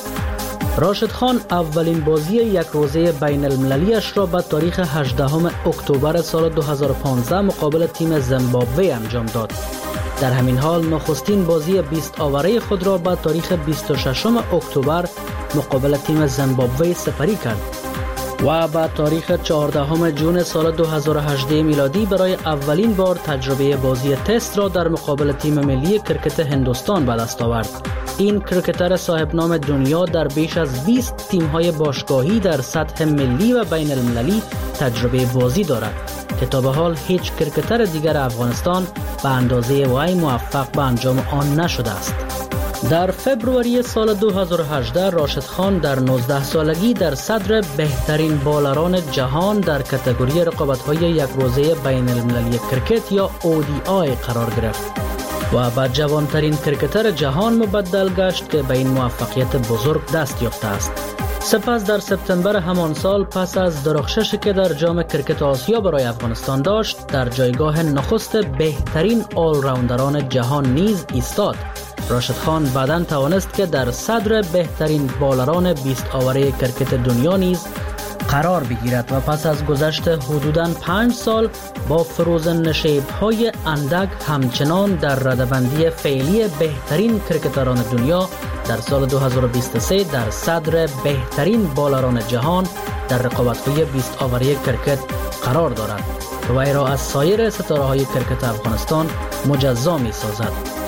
راشد خان اولین بازی یک روزه بین المللیش را به تاریخ هجدهم اکتبر سال دو هزار و پانزده مقابل تیم زیمبابوه انجام داد. در همین حال نخستین بازی بیست آوره خود را به تاریخ بیست و ششم اکتبر مقابل تیم زیمبابوه سپری کرد و به تاریخ چهاردهم ژوئن سال دو هزار و هجده میلادی برای اولین بار تجربه بازی تست را در مقابل تیم ملی کرکت هندوستان به دست آورد. این کرکتر صاحب نام دنیا در بیش از بیست تیم‌های باشگاهی در سطح ملی و بین المللی تجربه بازی دارد که تا به حال هیچ کرکتر دیگر افغانستان به اندازه وی موفق به انجام آن نشده است. در فبروری سال دو هزار و هجده راشد خان در نوزده سالگی در صدر بهترین بالران جهان در کاتگوری رقابت‌های یک روزه بین المللی کرکت یا او دی آی قرار گرفت و به جوانترین کرکتر جهان مبدل گشت که به این موفقیت بزرگ دست یافته است. سپس در سپتامبر همان سال پس از درخششی که در جام کرکت آسیا برای افغانستان داشت در جایگاه نخست بهترین آل راوندران جهان نیز ایستاد. راشد خان بعداً توانست که در صدر بهترین بالران بیست آوره کرکت دنیا نیز قرار بگیرد و پس از گذشت حدوداً پنج سال با فروزن نشیب‌های اندک همچنان در رده‌بندی فعلی بهترین کرکتران دنیا در سال دو هزار و بیست و سه در صدر بهترین بالران جهان در رقابت‌های بیست آوره کرکت قرار دارد و وی را از سایر ستاره‌های کرکت افغانستان مجزا می‌سازد.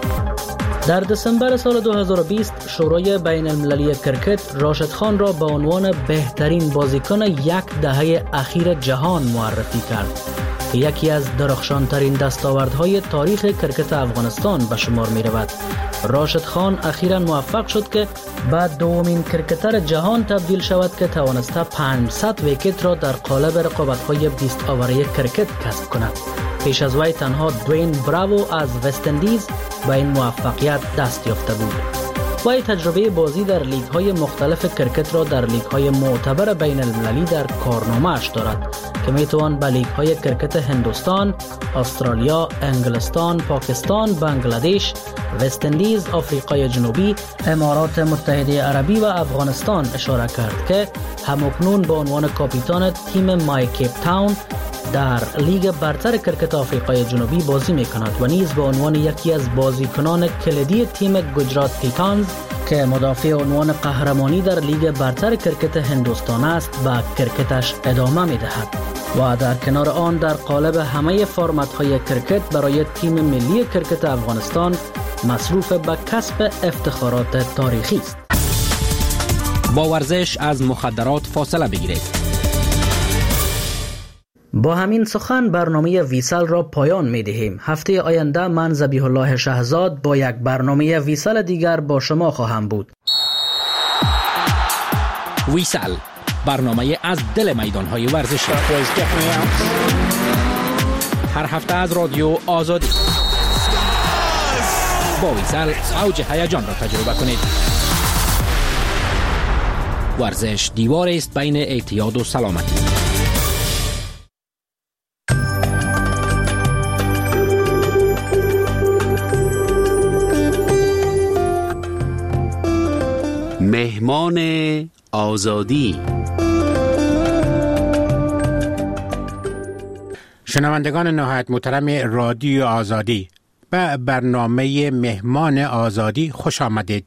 در دسامبر سال دو هزار و بیست شورای بین المللی کرکت راشد خان را به عنوان بهترین بازیکن یک دهه اخیر جهان معرفی کرد که یکی از درخشانترین دستاوردهای تاریخ کرکت افغانستان به شمار می رود. راشد خان اخیراً موفق شد که به دومین کرکتر جهان تبدیل شود که توانسته پانصد ویکت را در قالب رقابت‌های بیست آوره کرکت کسب کند. پیش از وی تنها دوین براوو از وست اندیز به این موفقیت دست یافته بود. وی تجربه بازی در لیگ‌های مختلف کرکت را در لیگ‌های معتبر بین المللی در کارنامه‌اش دارد که میتوان به لیگ‌های کرکت هندوستان، استرالیا، انگلستان، پاکستان، بنگلادش، وست اندیز، آفریقای جنوبی، امارات متحده عربی و افغانستان اشاره کرد که همکنون به عنوان کاپیتان تیم مای کیپ تاون در لیگ برتر کرکت آفریقای جنوبی بازی می کند و نیز به عنوان یکی از بازیکنان کلیدی تیم گجرات تیتانز که مدافع عنوان قهرمانی در لیگ برتر کرکت هندوستان است به کرکتش ادامه می دهد و در کنار آن در قالب همه فرمت های کرکت برای تیم ملی کرکت افغانستان مصروف به کسب افتخارات تاریخی است. با ورزش از مخدرات فاصله بگیرید. با همین سخن برنامه ویسل را پایان می دهیم. هفته آینده من ذبیح الله شهزاد با یک برنامه ویسل دیگر با شما خواهم بود. ویسل، برنامه از دل میدان‌های ورزشی. هر هفته از رادیو آزادی. با ویسل اوج هیجان را تجربه کنید. ورزش دیوار است بین اعتیاد و سلامتی. مهمان آزادی. شنوندگان نهایت محترم رادیو آزادی، به برنامه مهمان آزادی خوش آمدید.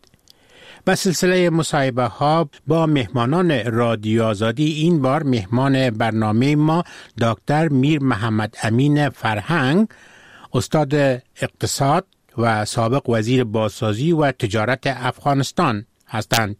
به سلسله مصاحبه ها با مهمانان رادیو آزادی این بار مهمان برنامه ما دکتر میر محمد امین فرهنگ، استاد اقتصاد و سابق وزیر بازسازی و تجارت افغانستان هستند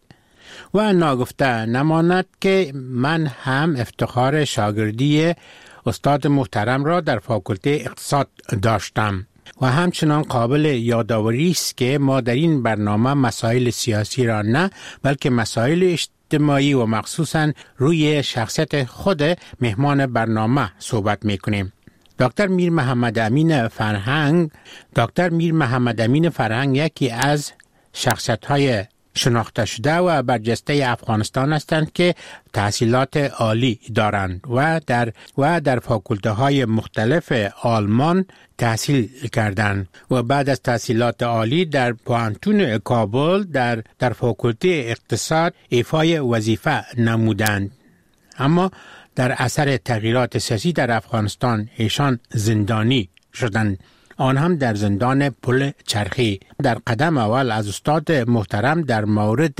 و ناگفته نماند که من هم افتخار شاگردی استاد محترم را در فاکولته اقتصاد داشتم و همچنان قابل یادآوری است که ما در این برنامه مسائل سیاسی را نه بلکه مسائل اجتماعی و مخصوصاً روی شخصیت خود مهمان برنامه صحبت می‌کنیم. دکتر میر محمد امین فرهنگ دکتر میر محمد امین فرهنگ یکی از شخصیت‌های شناخته شده و برجسته افغانستان هستند که تحصیلات عالی دارند و در و در فاکولته های مختلف آلمان تحصیل کردند و بعد از تحصیلات عالی در پوهنتون کابل در در فاکولته اقتصاد ایفای وظیفه نمودند. اما در اثر تغییرات سیاسی در افغانستان ایشان زندانی شدند، آن هم در زندان پل چرخی. در قدم اول از استاد محترم در مورد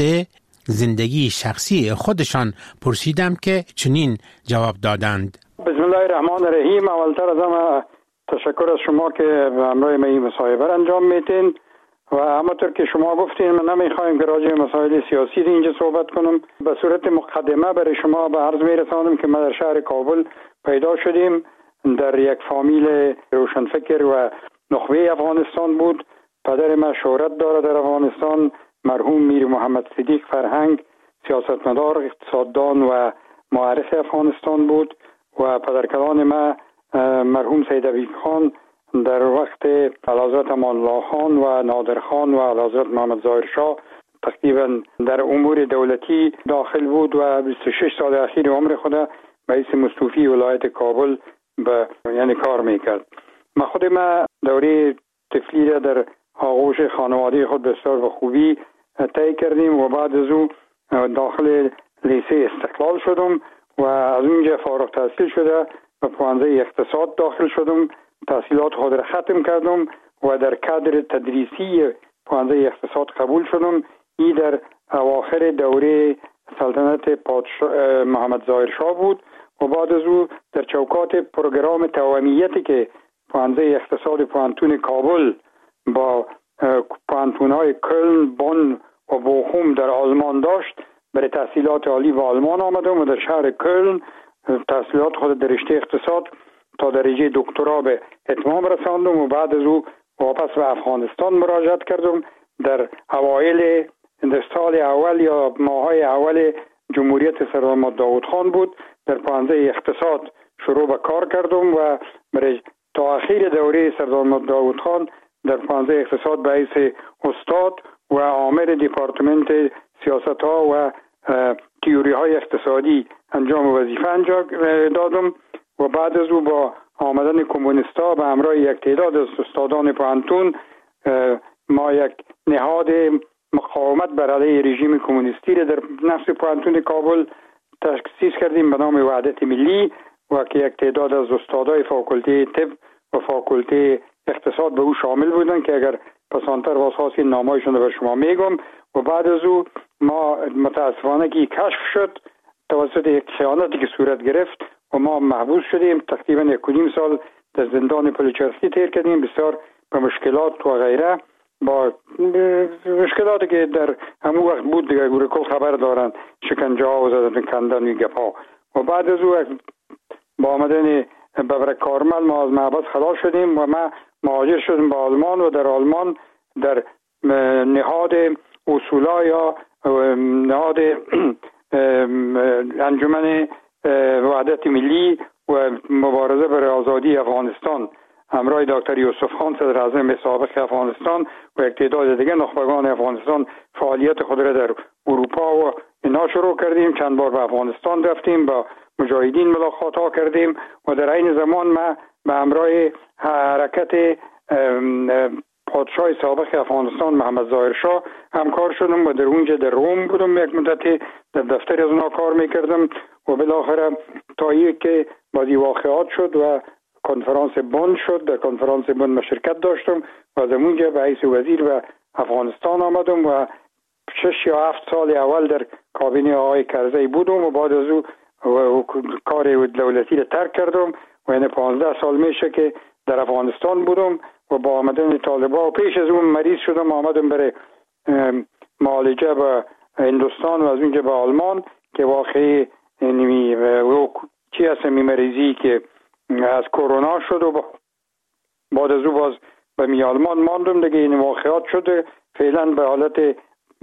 زندگی شخصی خودشان پرسیدم که چنین جواب دادند. بسم الله الرحمن الرحیم. اولتر از همه تشکر از شما که به همراه ما این مصاحبه انجام میتین و همونطور که شما گفتین من نمیخوایم که راجع به مسائل سیاسی اینجا صحبت کنم. به صورت مقدمه برای شما به عرض میرسانم که ما در شهر کابل پیدا شدیم. در یک فامیل روشنفکر و نخبه افغانستان بود. پدر من شهرت داره در افغانستان، مرحوم میر محمد صدیق فرهنگ، سیاستمدار، اقتصاددان و معرف افغانستان بود و پدرکلان من مرحوم سید عبید خان در وقت اعلیحضرت امان الله خان و نادر خان و اعلیحضرت محمد ظاهر شاه تقریبا در امور دولتی داخل بود و بیست و شش سال اخیر عمر خود رئیس مستوفی ولایت کابل به یعنی کار میکرد. من خود من دوره طفلی را در آغوش خانواده خود بسیار به خوبی طی کردیم و بعد از او داخل لیسه استقلال شدم و از اونجا فارغ التحصیل شده و پوانزه اقتصاد داخل شدم. تحصیلات خود را ختم کردم و در کادر تدریسی پوانزه اقتصاد قبول شدم. این در اواخر دوره سلطنت پادشاه محمد ظاهر شاه بود و بعد از او در چوکات پروگرام توأمیتی که پوانزه اقتصاد پوانتون کابل با پوانتون‌های کلن، بون و بوخوم در آلمان داشت، برای تحصیلات عالی و آلمان آمدم و در شهر کلن تحصیلات خود در رشته اقتصاد تا درجه دکترا به اتمام رساندم و بعد از او واپس به افغانستان مراجعت کردم. در اوایل در سال اول یا ماهای اول جمهوریت سردار محمد داود خان بود در پوانزه اقتصاد شروع به کار کردم و برای تا اخیر دوره سردار محمد داود خان در پوانزه اقتصاد به حیث استاد و عامل دیپارتمنت سیاست ها و تیوری های اقتصادی انجام وظیفه انجام دادم و بعد از او با آمدن کمونیستا به همراه یک تعداد از استادان پوهنتون ما یک نهاد مقاومت بر علیه رژیم کمونیستی را در نفس پوهنتون کابل تأسیس کردیم به نام وحدت ملی و که یک تعداد از استادای فاکولته طب و فاکولته اقتصاد به او شامل بودند که اگر پسانتر باز خواست این نامایشون رو به شما میگم. و بعد از او ما متاسفانه که کشف شد توسط یک خیانتی که صورت گرفت و ما محبوس شدیم. تقریبا یک و نیم سال در زندان پلوچرسکی تیر کردیم، بسیار به مشکلات و غیره، با مشکلاتی که در همون وقت بود دیگه گوره کل خبر دارن، شکنجه ها و زدن کندن و گپ ها. و بعد از او با آمدن ببرک کارمل ما از محبس خلاص شدیم و ما مهاجر شدیم به آلمان و در آلمان در نهاد اصولا یا نهاد انجمن وحدت ملی و مبارزه برای آزادی افغانستان همراه دکتر یوسف خان صدر اعظم سابق افغانستان و یک تعداد دیگه نخبگان افغانستان فعالیت خود را در اروپا و اینا شروع کردیم. چند بار به افغانستان رفتیم، با مجاهدین ملاقات ها کردیم و در این زمان ما به همراه حرکت پادشاه سابق افغانستان محمد ظاهر شاه همکار شدم و در اونجا در روم بودم، یک مدتی در دفتر از اونا کار میکردم و بالاخره تا یک که بازی واقعات شد و کنفرانس بن شد. در کنفرانس بن ما شرکت داشتم و از اونجا به حیث وزیر به افغانستان آمدم و شش یا هفت سال اول در کابینه آقای کرزی بودم و بعد از او و کار دولتی را ترک کردم و این پانزده سال میشه که در افغانستان بودم و با آمدن طالبا و پیش از اون مریض شدم، آمدم برای معالجه به هندوستان و از اونجا به آلمان که واقعی نمی چی هست می مریضی که از کرونا شد و بعد از او باز به می آلمان ماندم دیگه. این واقعات شده، فعلا به حالت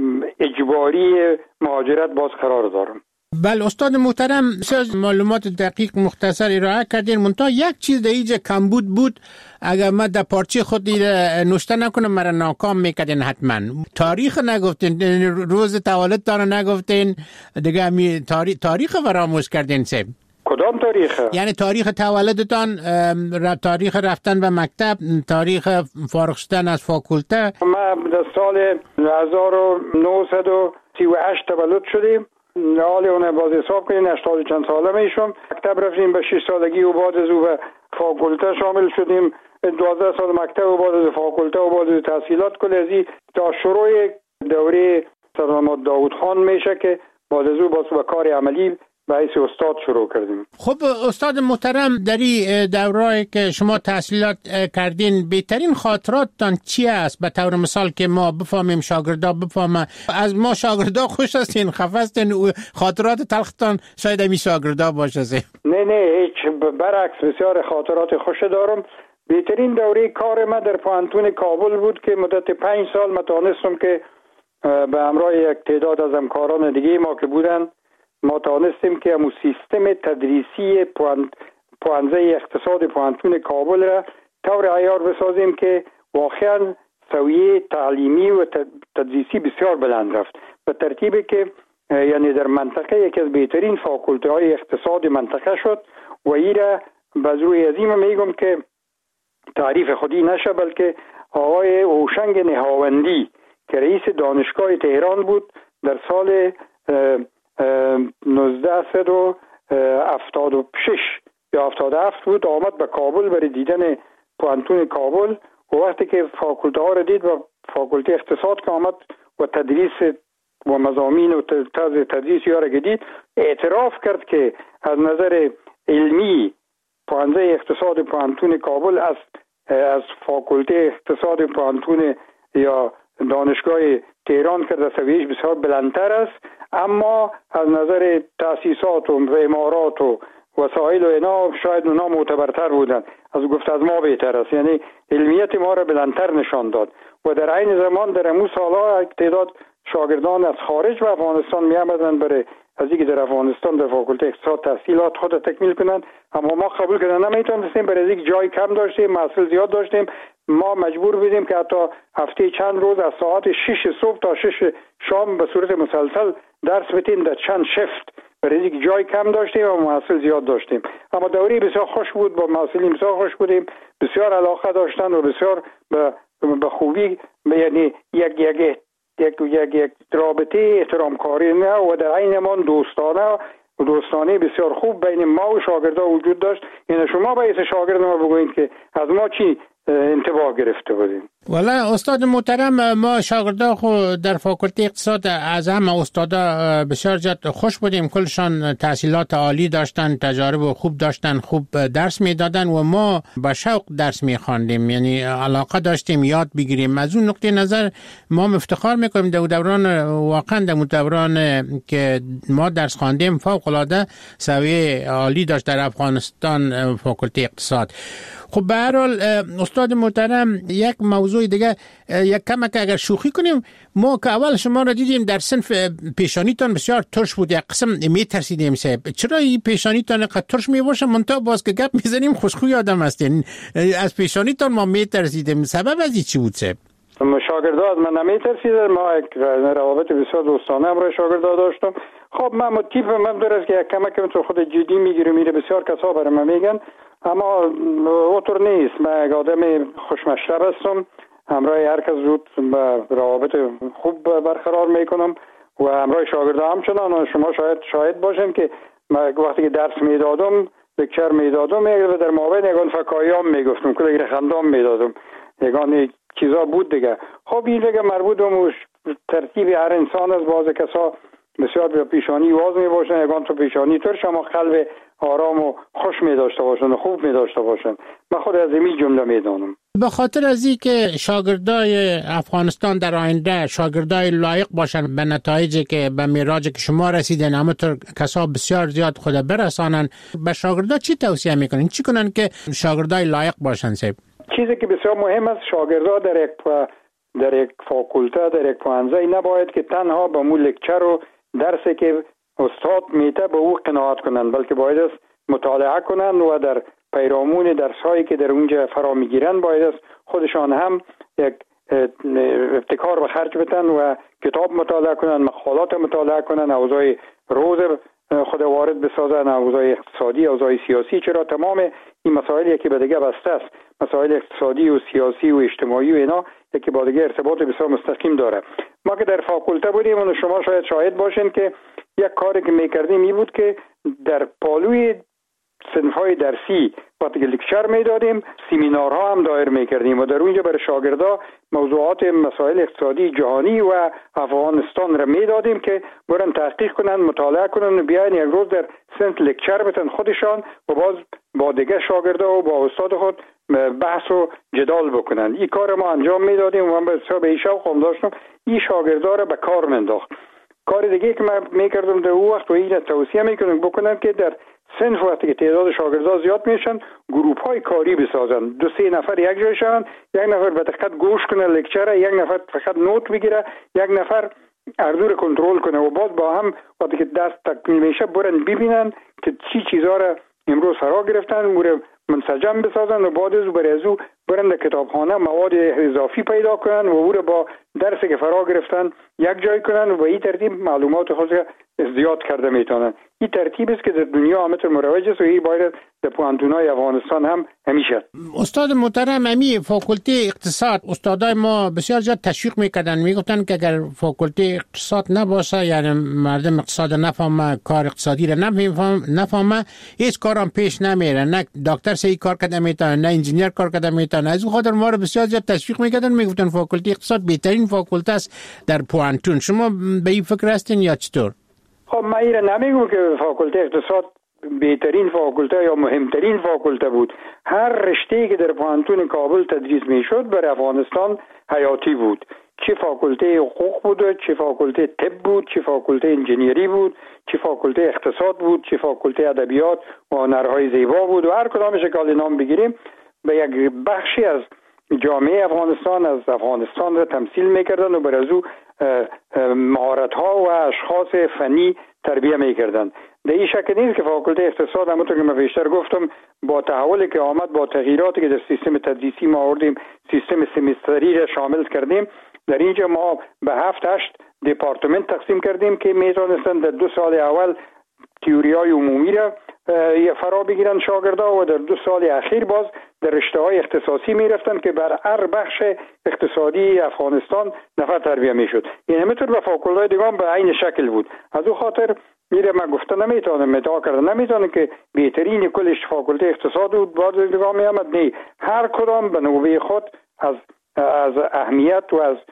اجباری مهاجرت باز قرار دارم. بله استاد محترم، سه معلومات دقیق مختصر ارائه کردین، منتها یک چیز در اینجا کمبود بود، اگر من در پارچه خود نوشته نکنم مرا ناکام میکردین حتما. تاریخ نگفتین، روز تولدتان نگفتین دیگه، تاریخ تاریخ فراموش کردین. سه کدام تاریخ؟ یعنی تاریخ تولدتان، تاریخ رفتن به مکتب، تاریخ فارغ شدن از فاکولته. ما در سال هزار و نهصد و سی و هشت تولد شدیم. حالی اونه باز حساب کنین هشتاد چند ساله میشم. مکتب رفتیم به شش سالگی و بعد از او به فاکولته شامل شدیم، دوازده سال مکتب و بعد از فاکولته و بعد از تحصیلات کلیزی تا شروع دوره سلطان داوود خان میشه که بعد از او باز به کار عملی به حیث استاد شروع کردیم. خب استاد محترم، در این دوره‌ای که شما تحصیلات کردین بهترین خاطراتتان چی است؟ به طور مثال که ما بفهمیم، شاگردا بفهمن. از ما شاگردا خوش هستین، خفه هستین، خاطرات تلختان شاید همین شاگردا باشه. نه نه هیچ، برعکس بسیار خاطرات خوش دارم. بهترین دوره کار ما در پوهنتون کابل بود که مدت پنج سال ما توانستم که به همراه یک تعداد از همکاران دیگه ما که بودن ما توانستیم که همون سیستم تدریسی پوهنځی اقتصاد پوهنتون کابل را طور عیار بسازیم که واقعا سویه تعلیمی و تدریسی بسیار بلند رفت، به ترتیبی که یعنی در منطقه یکی از بهترین فاکولته های اقتصاد منطقه شد و این را باز روی عظیم میگم که تعریف خودی نشه، بلکه آقای اوشنگ نهاوندی که رئیس دانشگاه تهران بود در سال نوزده و هفتاد و شش یا هفتاد و هفت بود، آمد به کابل برای دیدن پوهنتون کابل و وقتی که فاکولته ها را دید و فاکولته اقتصاد که آمد و تدریس و مضامین و طرز تدریس ها را دید، اعتراف کرد که از نظر علمی پوهنځی اقتصاد پوهنتون کابل از از فاکولته اقتصاد پوهنتون یا دانشگاه تهران که در سویه‌اش بسیار بلندتر است، اما از نظر تأسیسات و امارات و وسایل و اینا شاید اونا معتبرتر بودن، از گفت از ما بهتر است. یعنی علمیت ما را بلندتر نشان داد و در عین زمان در امو سالها تعداد شاگردان از خارج و افغانستان می آمدند برای از اینکه در افغانستان در فاکولته اقتصاد تحصیلات خود تکمیل کنند، اما ما قبول کردن نمیتونستیم، برای اینکه جای کم داشتیم، محصول زیاد داشتیم، ما مجبور بودیم که حتی هفته چند روز از ساعت شش صبح تا شش شام به صورت مسلسل درس بدیم در چند شفت، برای اینکه جای کم داشتیم و محصول زیاد داشتیم. اما دوره بسیار خوش بود، با محصولین بسیار خوش بودیم، بسیار علاقه داشتن و بسیار به به خوبی، یعنی یک یک یک یک یک رابطه احترام کاری نه و در عین زمان دوستانه و دوستانه بسیار خوب بین ما و شاگردا وجود داشت. یعنی شما باید شاگرد ما بگویید که از ما چی انتباه گرفته بودیم. والا استاد محترم، ما شاگردا خو در فاکولته اقتصاد از همه استادا بسیار جد خوش بودیم. کلشان تحصیلات عالی داشتن، تجارب خوب داشتن، خوب درس میدادن و ما با شوق درس میخواندیم، یعنی علاقه داشتیم یاد بگیریم. از اون نقطه نظر ما افتخار میکنیم در دوران، واقعا در دوران که ما درس خواندیم فوق العاده سویه عالی داشت در افغانستان فاکولته اقتصاد. خب به هر حال استاد محترم، یک موضوع دیگه یک کم که اگر شوخی کنیم، ما که اول شما را دیدیم در صنف پیشانیتان بسیار ترش بود، یک قسم می ترسیدیم صاحب. چرا این پیشانیتان اینقدر ترش می باشه؟ منتها باز که گپ میزنیم خوشخوی آدم هستین. از پیشانیتان ما می ترسیدیم، سبب از این چی بود صاحب؟ شاگردا از من نمی ترسیدن، ما یک روابط بسیار دوستانه هم را شاگردا داشتم. خب من متیف من درست که یک کم که تو خود جدی میگیرم، میره بسیار کسا برای من میگن، اما اوتر نیست. من یک آدم خوشمشرب هستم، همراه هر کس زود به روابط خوب برقرار میکنم و همراه شاگردا همچنان. و شما شاید شاهد باشین که من وقتی که درس میدادم، لکچر میدادم، در مابین یگان فکایام میگفتم، که خندام میدادم، یگان چیزا بود دیگه. خب این دیگه مربوط به ترتیب هر انسان است. بعض کسا بسیار به پیشانی واز می باشن، یگان تو پیشانی تر شما قلب آرام و خوش می داشته باشن و خوب می داشته باشن. من خود از این جمله می دانم. به خاطر از این که شاگردای افغانستان در آینده شاگردای لایق باشن به نتایجی که به میراجی که شما رسیدن، همونطور کسا بسیار زیاد خود برسانن، به شاگردا چی توصیه میکنین؟ چی کنن که شاگردای لایق باشن صاحب؟ چیزی که بسیار مهم است، شاگردا در یک در یک فاکولته، در یک پوهنځی نباید که تنها به مو لکچر و درسی که استاد میته به او قناعت کنند، بلکه باید است مطالعه کنند و در پیرامون درس‌هایی که در اونجا فرا میگیرند باید است خودشان هم یک ابتکار به خرج بدن و کتاب مطالعه کنند، مقالات مطالعه کنند، اوضاع روز خود وارد بسازن، اوضاع اقتصادی، اوضاع سیاسی. چرا تمام این مسائلی که به دیگه بسته است، مسائل اقتصادی و سیاسی و اجتماعی و اینا یکی با دیگه ارتباط بسیار مستقیم داره. ما که در فاکولته بودیم و شما شاید شاهد باشین که یک کاری که میکردیم این بود که در پالوی صنف‌های درسی وقتی که لکچر میدادیم، سمینارها هم دایر میکردیم و در اونجا برای شاگردا موضوعات مسائل اقتصادی جهانی و افغانستان را میدادیم که برن تحقیق کنن، مطالعه کنن و بیاین یک روز در صنف لکچر بتن خودشان و باز با دیگه شاگردا و با استاد خود بحث و جدال بکنن. این کار ما انجام میدادیم و من بسیار به این شوق هم داشتم. این شاگردا را به کار منداخت. کار دیگه که من میکردم در اون وقت و این توصیه میکنم بکنم که در صنف وقتی که تعداد شاگردا زیاد میشن، گروپ های کاری بسازن، دو سه نفر یک جای شون، یک نفر به دقت گوش کنه لکچر، یک نفر فقط نوت بگیره، یک نفر اردور کنترل کنه و باز با هم وقتی که دست تکمیل میشه برن ببینن که چی چیزا را امروز فرا گرفتن، موره منسجم بسازن و بعد از برای ازو برن در کتابخانه مواد اضافی پیدا کنن و او را با درسی که فرا گرفتن یک جای کنن و این ترتیب معلومات خود زیاد کرده میتونن. این ترتیب است که در دنیا همه مروج است و این باید در پوهنتون‌های افغانستان هم همیشه. استاد محترم، امی فاکولته اقتصاد استادای ما بسیار زیاد تشویق میکردن، میگفتن که اگر فاکولته اقتصاد نباشه، یعنی مردم اقتصاد نفهمه، کار اقتصادی را نفهمه، هیچ کارم پیش نمیره، نه دکتر سی کار کرده میتونه، نه انجینیر کار کرده میتونه. از اون خاطر ما رو بسیار زیاد تشویق میکردن، میگفتن فاکولته اقتصاد بهترین فاکولته است در پوهنتون. شما به این فکر هستین یا چطور؟ خب من این نمیگم که فاکولته اقتصاد بهترین فاکولته یا مهمترین فاکولته بود. هر رشته‌ای که در پوهنتون کابل تدریس میشد برای افغانستان حیاتی بود. چه فاکولته حقوق بود، چه فاکولته طب بود، چه فاکولته انجینیری بود، چه فاکولته اقتصاد بود، چه فاکولته ادبیات و هنرهای زیبا بود و هر کدامش که نام بگیریم به یک بخشی از جامعه افغانستان از افغانستان را تمثیل میکردن و بر از او مهارت‌ها و اشخاص فنی تربیه میکردن. در این شک نیست که فاکولته اقتصاد همونطور که من پیشتر گفتم با تحولی که آمد، با تغییراتی که در سیستم تدریسی ما آوردیم، سیستم سمستری را شامل کردیم، در اینجا ما به هفت هشت دپارتمنت تقسیم کردیم که میتونستن در دو سال اول تئوری‌های عمومی را فرا بگیرن شاگردا و در دو سال اخیر باز در رشته‌های اختصاصی میرفتن که بر هر بخش اقتصادی افغانستان نفر تربیه میشد. این همینطور به فاکولته‌های دیگه هم به عین شکل بود. از اون خاطر میره من گفته نمیتونم مدعا کرده نمیتونم که بهترین کلش فاکولته اقتصاد بود بعد دیگه می آمد. نه، هر کدام به نوبه خود از از اهمیت و از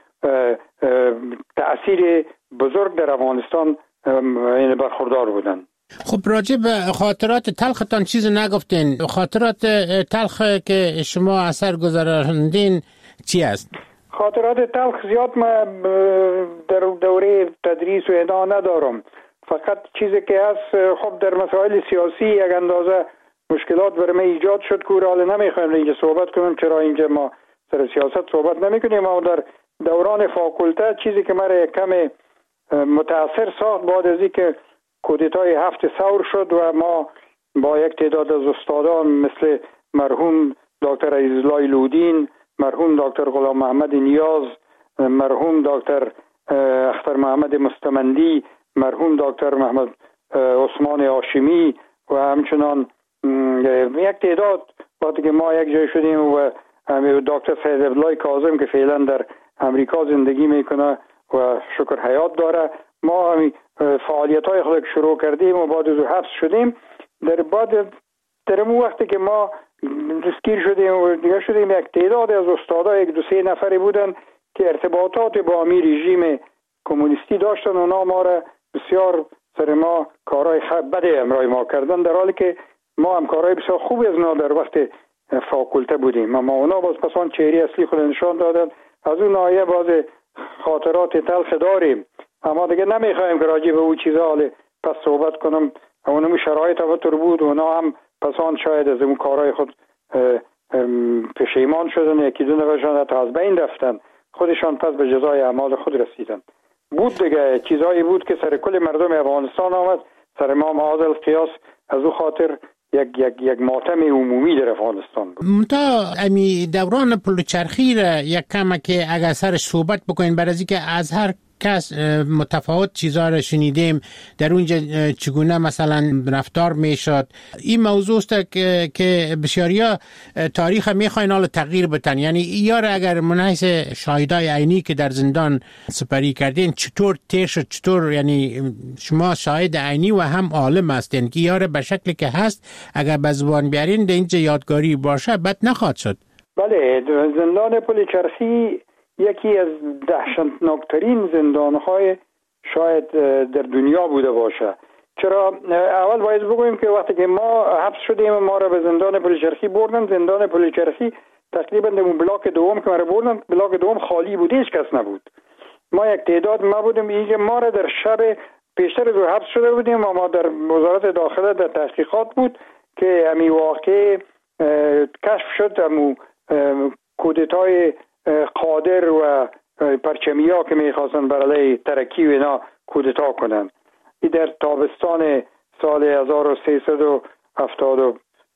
تأثیر بزرگ در افغانستان این برخوردار بودن. خب راجع به خاطرات تلختان چیز نگفتین. خاطرات تلخ که شما اثر گذراندین چی است؟ خاطرات تلخ زیاد ما در دوره تدریس و اینا ندارم. فقط چیزی که هست خب در مسائل سیاسی یک اندازه مشکلات برای ایجاد شد که حالا نمیخوایم اینجا صحبت کنم چرا اینجا ما سر سیاست صحبت نمیکنیم. اما در دوران فاکولته چیزی که مرا کم متاثر ساخت بعد از اینکه کودتای هفت ثور شد و ما با یک تعداد از استادان مثل مرحوم دکتر عزیزالله لودین، مرحوم دکتر غلام محمد نیاز، مرحوم دکتر اختر محمد مستمندی، مرحوم دکتر محمد عثمان هاشمی و همچنان یک تعداد وقتی که ما یک جای شدیم و دکتر سید عبدالله کاظم که فعلا در امریکا زندگی میکنه و شکر حیات داره، ما فعالیت های خود شروع کردیم و بعد از حبس شدیم. در بعد در اون وقتی که ما دستگیر شدیم و دیگه شدیم یک تعداد از استادا یک دو سه نفری بودن که ارتباطات با امی رژیم کمونیستی داشتن و اونا ما را بسیار سر ما کارهای بده امرای ما کردن، در حالی که ما هم کارهای بسیار خوبی از اونا در وقت فاکولته بودیم. اما اونا باز پسان چهره اصلی خود نشان دادن. از اون ناحیه باز خاطرات تلخ داریم، اما دیگه نمیخوایم که راجع به او چیزا حالا پس صحبت کنم. اونم شرایط هم بود و اونا هم پسان شاید از اون کارهای خود پشیمان شدن، یکی دو نفرشان حتی از بین رفتن، خودشان پس به جزای اعمال خود رسیدن. بود دیگه چیزایی بود که سر کل مردم افغانستان آمد، سر ما معاذ القیاس از او خاطر یک یک یک ماتم عمومی در افغانستان بود. منتها امی دوران پلوچرخی را یک کم که اگر سرش صحبت بکنین برای که از هر کس متفاوت چیزها را شنیدیم در اونجا چگونه مثلا رفتار میشد. این موضوع است که بسیاریا تاریخ میخواین حالا تغییر بتن، یعنی یار اگر منحیث شاهدای عینی که در زندان سپری کردین چطور تیر شد، چطور یعنی شما شاهد عینی و هم عالم هستین که یار به شکلی که هست اگر به زبان بیارین در اینجا یادگاری باشه بد نخواهد شد. بله، زندان پلوچرخی یکی از دهشتناکترین زندانهای شاید در دنیا بوده باشه. چرا؟ اول باید بگویم که وقتی که ما حبس شدیم ما را به زندان پلوچرخی بردن. زندان پلوچرخی تقریبا در بلاک دوم که ما را بردن، بلاک دوم خالی بود، هیچ کس نبود. ما یک تعداد ما بودیم. اینجا ما را در شب پیشتر از حبس شده بودیم و ما در وزارت داخله در تحقیقات بود که امی واقع کشف شد، امو کودتای قادر و پرچمی ها که میخواستن برای ترکی و اینا کودتا کنن. این در تابستان سال هزار و سیصد و هفتاد و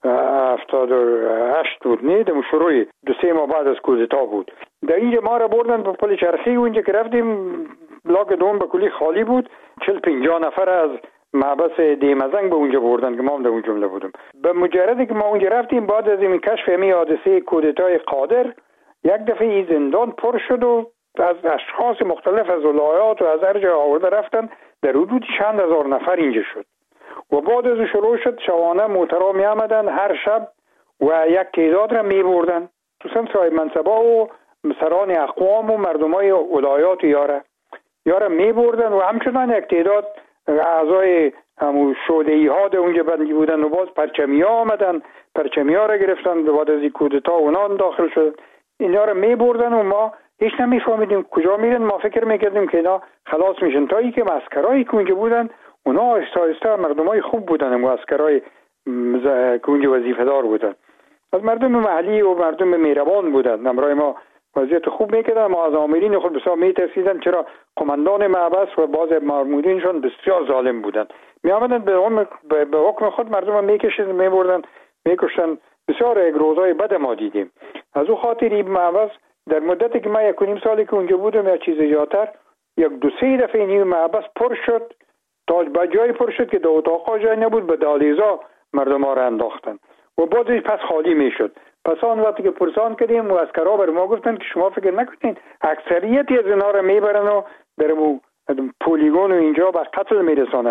هشت بود، نه در شروع دو سه ماه بعد از کودتا بود. در اینجا ما را بردن به پلوچرخی و اینجا که رفتیم بلاک دوم به کلی خالی بود. چل پنجاه نفر از محبس دیمزنگ به اونجا بردن که ما هم در اون جمله بودم. به مجردی که ما اونجا رفتیم بعد از این کشف امی حادثه کودتای قادر یک دفعه این زندان پر شد و از اشخاص مختلف از ولایات و از هر جای آورده رفتن، در حدود چند هزار نفر اینجا شد و بعد از شروع شد شبانه موترها می آمدن هر شب و یک تعداد را می بردن، خصوصا صاحب منصبا و سران اقوام و مردمای ولایات یاره یاره می بردن و همچنان یک تعداد اعضای همون شوده‌ای ها در اونجا بندی بودن و باز پرچمی ها آمدن، پرچمی ها را گرفتن. بعد از این کودتا اونا داخل شد، اینا رو می بردن و ما هیچ نمیفهمیدیم کجا میرن. ما فکر میکردیم که اینا خلاص میشن، تا ای که عسکرایی که اونجا بودن اونا آهسته آهسته مردمای خوب بودن و عسکرای که اونجا وظیفه دار بودن، از مردم محلی و مردم مهربان بودن، امرای ما وضعیت خوب میکردن. ما از آمرین خود بسیار میترسیدن، چرا قماندان محبس و باز مامورینشون بسیار ظالم بودن. می آمدن به به حکم خود مردم میکشیدن، میبردن، میکشتن. بسیار یک روزای بد ما دیدیم. از او خاطر این محبس در مدتی که ما یک و نیم سالی که اونجا بودم یا چیز زیادتر، یک دو سه دفعه این محبس پر شد، تا به جای پر شد که دو اتاقا جای نبود، به دالیزا مردم ها را انداختن و بعدش پس خالی میشد. پس آن وقتی که پرسان کردیم و عسکرها بر ما گفتن که شما فکر نکنین اکثریتی از اینا را میبرن و در پولیگون و اینجا به قتل میرسانند.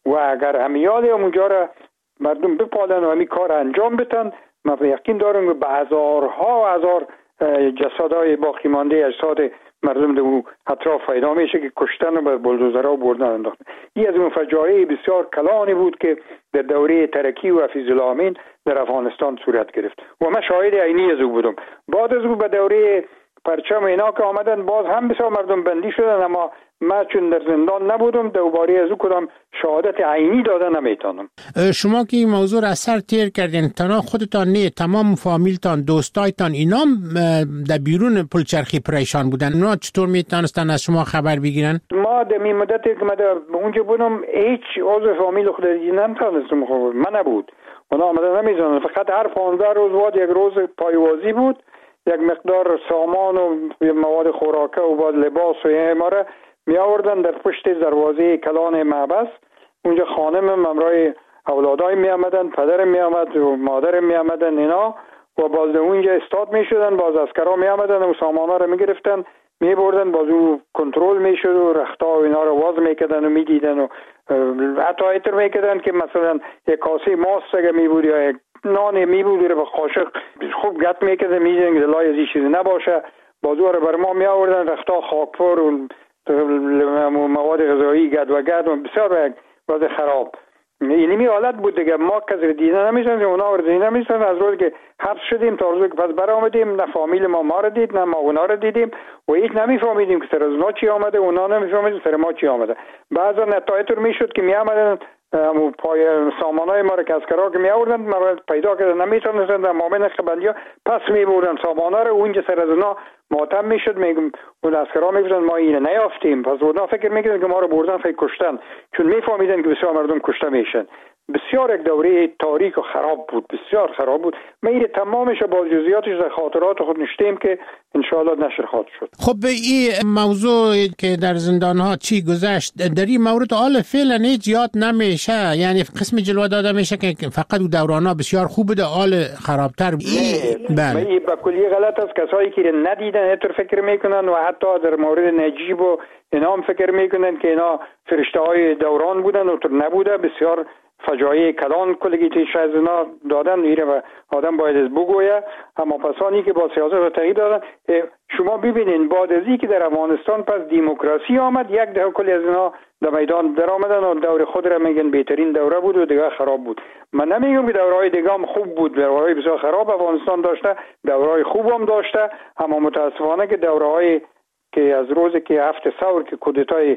و اگر همیال اونجا را مردم بپالن و همی کار انجام بدن، ما یقین دارم که به هزارها و هزار جسدهای باقی مانده اجساد مردم در اطراف پیدا میشه که کشتن و به بلدوزرها بردن انداختن. این از اون فجایع بسیار کلانی بود که در دوره ترکی و حفیظ الله امین در افغانستان صورت گرفت و من شاهد عینی از او بودم. بعد از او به دوره پرچم اینا که آمدن باز هم بسیار مردم بندی شدن، اما من چون در زندان نبودم دوباره از او کدام شهادت عینی داده نمیتونم. شما که این موضوع را سر تیر کردین، تنها خودتان نه، تمام فامیلتان، دوستایتان اینا در بیرون پلچرخی پریشان بودن، اونا چطور میتونستن از شما خبر بگیرن؟ ما در می مدتی که من اونجا بودم هیچ عضو فامیل خود نمیتونستم خبر من نبود، اونا آمده نمیزنن، فقط هر پانزده روز بعد یک روز پایوازی بود، یک مقدار سامان و مواد خوراکه و بعد لباس و اینا را می آوردن در پشت دروازه کلان معبس. اونجا خانمم همراه اولادای می آمدن، پدرم می آمد و مادرم می آمدن اینا و باز اونجا استاد می شدن، باز عسکرها می آمدن و سامانا را می گرفتن می بردن، باز او کنترل می شد و رختا و اینا را واز می کردن و می دیدن و حتی ایتر می کردن که مثلا یک کاسه ماست اگه می بود یا یک نان می بود رو به قاشق خوب گت می کردن می دیدن که لای از این چیزی نباشه، باز او را بر ما می آوردن رختا خاکفور و مواد غذایی گد و گد و بسیار وضع خراب. اینمی حالت بود دیگه. ما کسی دیدن نمیشن، اونا رو دیدن نمیشن. از روزی که حبس شدیم تا روزی که پس برآمدیم نه فامیل ما ما رو دید نه ما اونا رو دیدیم و هیچ نمیفهمیدیم که سر از اونا چی آمده، اونا نمیفهمیدیم سر ما چی آمده. بعضا نتایج میشد که میآمدن امو پای سامانای ما رو که اسکرها که می آوردن ما پیدا کردن نمیتونستن در مابین خبندیا پس می بردن سامانا رو، اونجا سر از اونا ماتم میشد، میگم اون اسکرها میگفتن ما اینو نیافتیم، پس اونا فکر میکردن که ما رو بردن فکر کشتن، چون میفهمیدن که بسیار مردم کشته میشن. بسیار یک دوره تاریک و خراب بود، بسیار خراب بود. ما این تمامش با جزئیاتش در خاطرات خود نشتیم که انشاءالله نشر خواهد شد. خب این موضوع که در زندان ها چی گذشت در این مورد حال فعلا هیچ یاد نمیشه، یعنی قسم جلوه داده میشه که فقط اون دوران ها بسیار خوب بوده، حال خرابتر. بله این به کلی غلط است. کسایی که ندیدن اینطور فکر میکنن و حتی در مورد نجیب و اینا هم فکر میکنن که اینا فرشته های دوران بودن و تو نبوده. بسیار فجایع کلان کلگی تیش از اینا دادن، ایره و آدم باید از بگویه. اما پسانی که با سیاست و تغییر دادن، شما ببینین بعد از این که در افغانستان پس دیموکراسی آمد، یک ده کلی از اینا در میدان در آمدن و دور خود را میگن بهترین دوره بود و دیگه خراب بود. من نمیگم که دورهای دیگه هم خوب بود، دورهای بسیار خراب افغانستان داشته، دورهای خوب هم داشته، اما متاسفانه که دورهای که از روزی که هفت ثور که کودتای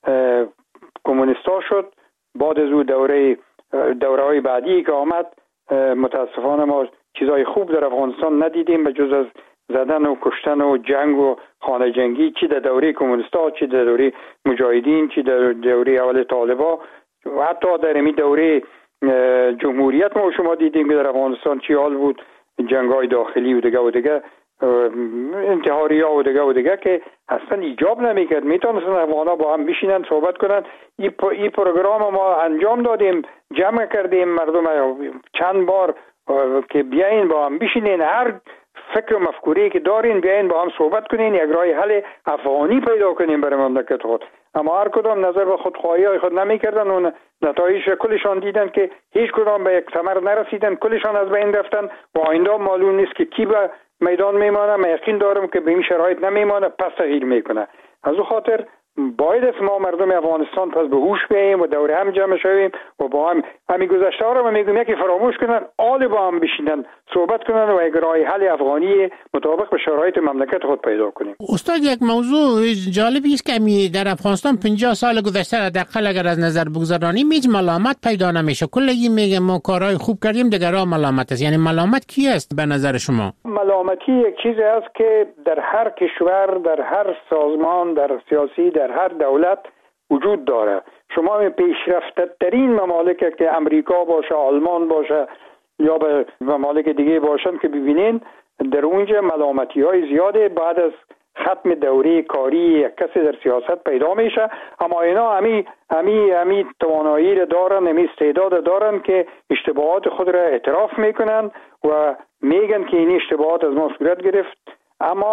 کمونیستا شد، بعد از او دوره دوره‌های بعدی که آمد، متاسفانه ما چیزای خوب در افغانستان ندیدیم به جز از زدن و کشتن و جنگ و خانه جنگی، چی در دوره کمونیستا، چی در دوره مجاهدین، چی در دوره اول طالبا و حتی در این دوره جمهوریت ما شما دیدیم که در افغانستان چی حال بود، جنگ‌های داخلی و دیگه و دیگه انتحاری ها و دیگه و دیگه که اصلا ایجاب نمیکرد. میتونستن افغانا با هم بشینن صحبت کنن. این ای پروگرام ما انجام دادیم، جمع کردیم مردم چند بار که بیاین با هم بشینین، هر فکر و مفکوری که دارین بیاین با هم صحبت کنین، یک راه حل افغانی پیدا کنین برای مملکت خود. اما هر کدام نظر به خودخواهی های خود نمیکردن و نتایج کلشان دیدن که هیچ کدام به یک ثمر نرسیدن، کلشان از بین رفتن و آینده معلوم نیست که کی به میدان میمانه. من یقین دارم که به این شرایط نمیمانه، پس تغییر میکنه. از اون خاطر باید از ما مردم افغانستان پس به هوش بیاییم و دور هم جمع شویم و با هم همین گذشته ها رو من میگم یکی فراموش کنن، آل با هم بشینن صحبت کنن و یک راه حل افغانی مطابق به شرایط مملکت خود پیدا کنیم. استاد یک موضوع جالبی است که در افغانستان پنجاه سال گذشته حداقل اگر از نظر بگذرانیم هیچ ملامت پیدا نمیشه. کلگی میگه ما کارهای خوب کردیم، دیگرها ملامت است. یعنی ملامت کی است به نظر شما؟ ملامتی یک چیزی است که در هر کشور، در هر سازمان، در سیاسی، در هر دولت وجود داره. شما پیشرفته ترین ممالک که امریکا باشه، آلمان باشه یا به ممالک دیگه باشن که ببینین در اونجا ملامتی های زیاده بعد از ختم دوره کاری یک کسی در سیاست پیدا میشه. اما اینا همی همی همی توانایی را دارن، همی استعداد دارن که اشتباهات خود را اعتراف میکنن و میگن که این اشتباهات از ما صورت گرفت، اما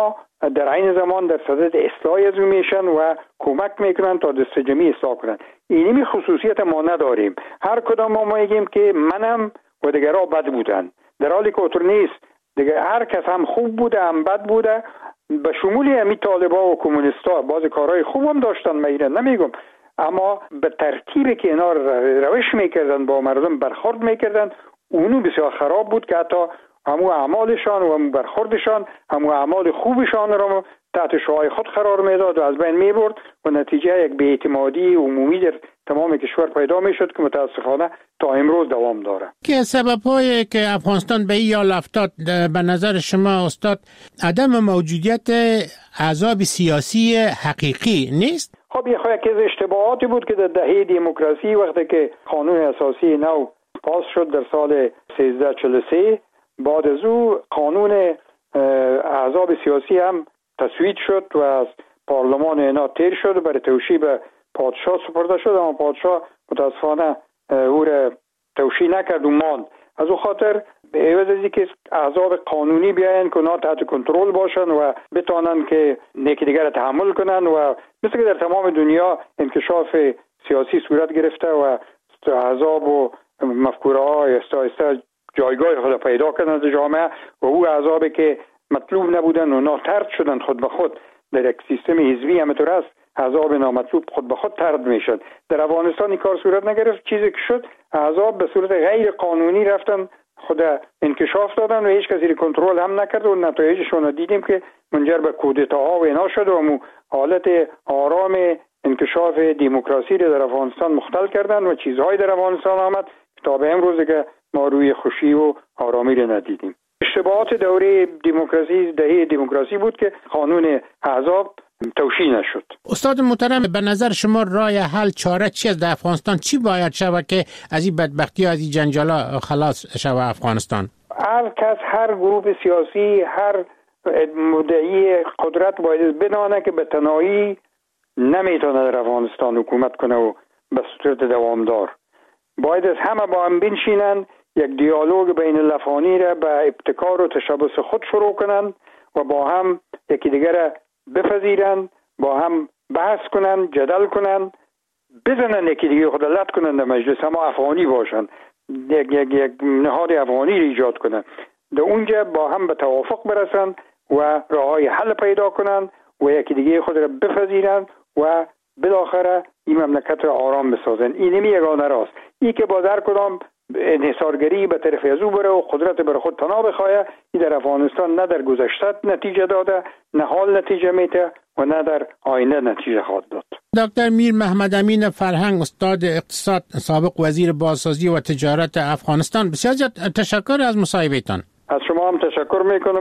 در عین زمان در صدد اصلاح از او میشن و کمک میکنن تا دست جمعی اصلاح کنن. اینمی خصوصیت ما نداریم. هر کدام ما میگیم که منم و دیگرها بد بودن، در حالی که اونطور نیست. دیگه هر کس هم خوب بوده هم بد بوده، به شمول همی طالبا و کمونیستا بعض کارهای خوب هم داشتن، من نمیگم، اما به ترتیبی که اینا روش میکردن با مردم برخورد میکردن اونو بسیار خراب بود که حتی همو اعمالشان و همو برخوردشان همو اعمال خوبشان را تحت شعاع خود قرار میداد و از بین میبرد و نتیجه یک بی‌اعتمادی عمومی در تمام کشور پیدا میشد که متاسفانه تا امروز دوام داره. که سبب‌هایی که افغانستان به این حال افتاد به نظر شما استاد عدم موجودیت احزاب سیاسی حقیقی نیست؟ خب یه خواهی که اشتباهاتی بود که در دهه دموکراسی وقتی که قانون اساسی نو پاس شد در سال سیزده چهل و سه، بعد از او قانون احزاب سیاسی هم تصویب شد و از پارلمان اینا تیر شد و برای توشیح به پادشاه سپرده شد، اما پادشاه متاسفانه او را توشیح نکرد و ماند. از او خاطر به عوض از اینکه احزاب قانونی بیاین که اونا تحت کنترل باشن و بتونن که یکی دیگر تحمل کنن و مثل که در تمام دنیا انکشاف سیاسی صورت گرفته و احزاب و مفکوره های آهسته جایگاه خود پیدا کردن در جامعه و او احزابی که مطلوب نبودن و اونا طرد شدن خود به خود در یک سیستم حزبی همینطور است، احزاب نامطلوب خود به خود طرد میشد. در افغانستان این کار صورت نگرفت. چیزی که شد احزاب به صورت غیر قانونی رفتن خود انکشاف دادن و هیچ کسی کنترل هم نکرد و نتایجشون رو دیدیم که منجر به کودتاها و اینا شد و مو حالت آرام انکشاف دموکراسی رو در افغانستان مختل کردن و چیزهایی در افغانستان آمد تا به امروز که ما روی خوشی و آرامی رو ندیدیم. اشتباهات دوره دموکراسی دهه دموکراسی بود که قانون احزاب توشیح نشد. استاد محترم، به نظر شما راه حل چاره چی است در افغانستان؟ چی باید شود که از این بدبختی از این جنجالا خلاص شود افغانستان؟ هر کس، هر گروه سیاسی، هر مدعی قدرت باید بدانه که به تنهایی نمیتونه در افغانستان حکومت کنه و به صورت دوامدار. باید از همه با هم بنشینن، یک دیالوگ بین الافغانی را به ابتکار و تشبث خود شروع کنن و با هم یکی دیگر بپذیرن، با هم بحث کنن، جدل کنن، بزنن یکی دیگر خود لط کنن در مجلس، اما افغانی باشن، یک, یک, یک نهاد افغانی را ایجاد کنن، در اونجا با هم به توافق برسن و راههای حل پیدا کنن و یکی دیگر خود را بپذیرن و بالاخره این مملکت را آرام بسازن. این نمی یگانه راست. این که با در کدام انحصارگری به طرف از او بره و قدرت بر خود پناه بخواه، این در افغانستان نه در گذشته نتیجه داده، نه حال نتیجه میده و نه در آینده نتیجه خواهد داد. دکتر میر محمد امین فرهنگ، استاد اقتصاد، سابق وزیر بازسازی و تجارت افغانستان، بسیار تشکر از مصاحبهتان. از شما هم تشکر میکنم.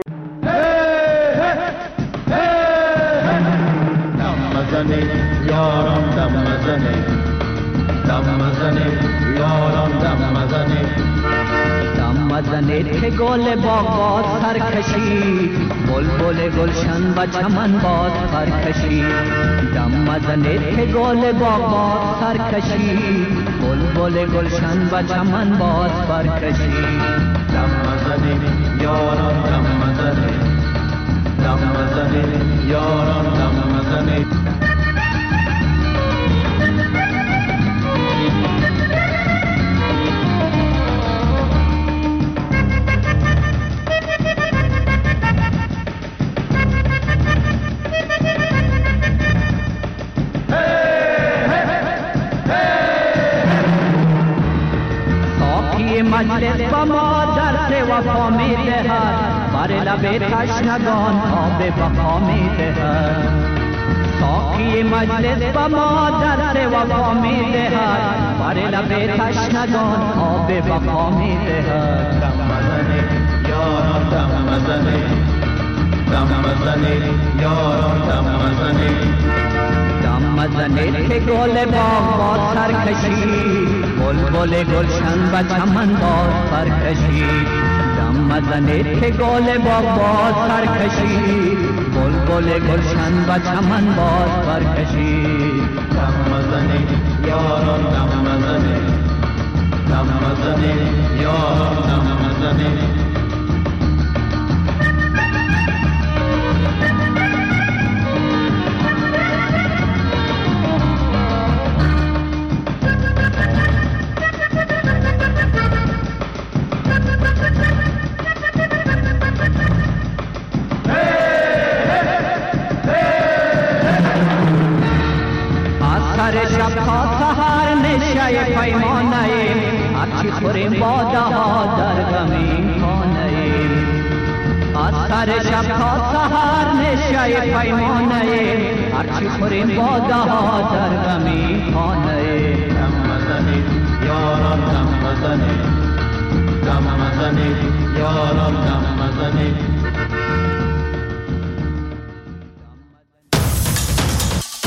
یاران دم مزنه دم مزنه یاران دم مزنه دم مزنه که گل باغ باد سرکشی بلبل گلشن و چمن باد سرکشی دم مزنه که گل باغ باد سرکشی بلبل گلشن و چمن باد سرکشی دم مزنه یاران دم مزنه دم مزنه یاران دم مزنه مجلس با ما درس وفا می دهد، بر لب تشنگان آب بقا می دهد. ساقی مجلس با ما درس وفا می دهد، بر لب تشنگان آب بقا می دهد. دم مزنه یاران دم مزنه دم مزنه یاران دم مزنه دم مزنه که گل باغ باد سرکشی بلبل گلشن و چمن باد سرکشی دم مزنه که گل باغ باد سرکشی بلبل گلشن و چمن باد سرکشی دم مزنه یاران دم مزنه دم مزنه یاران دم مزنه سر شب تا سحر نشه پیمانه هرچی خوریم باده ها در غمین خانه از سر شب تا سحر نشه پیمانه هرچی خوریم باده ها در غمین خانه دم مزنید یاران دم مزنید دم مزنید یاران دم مزنید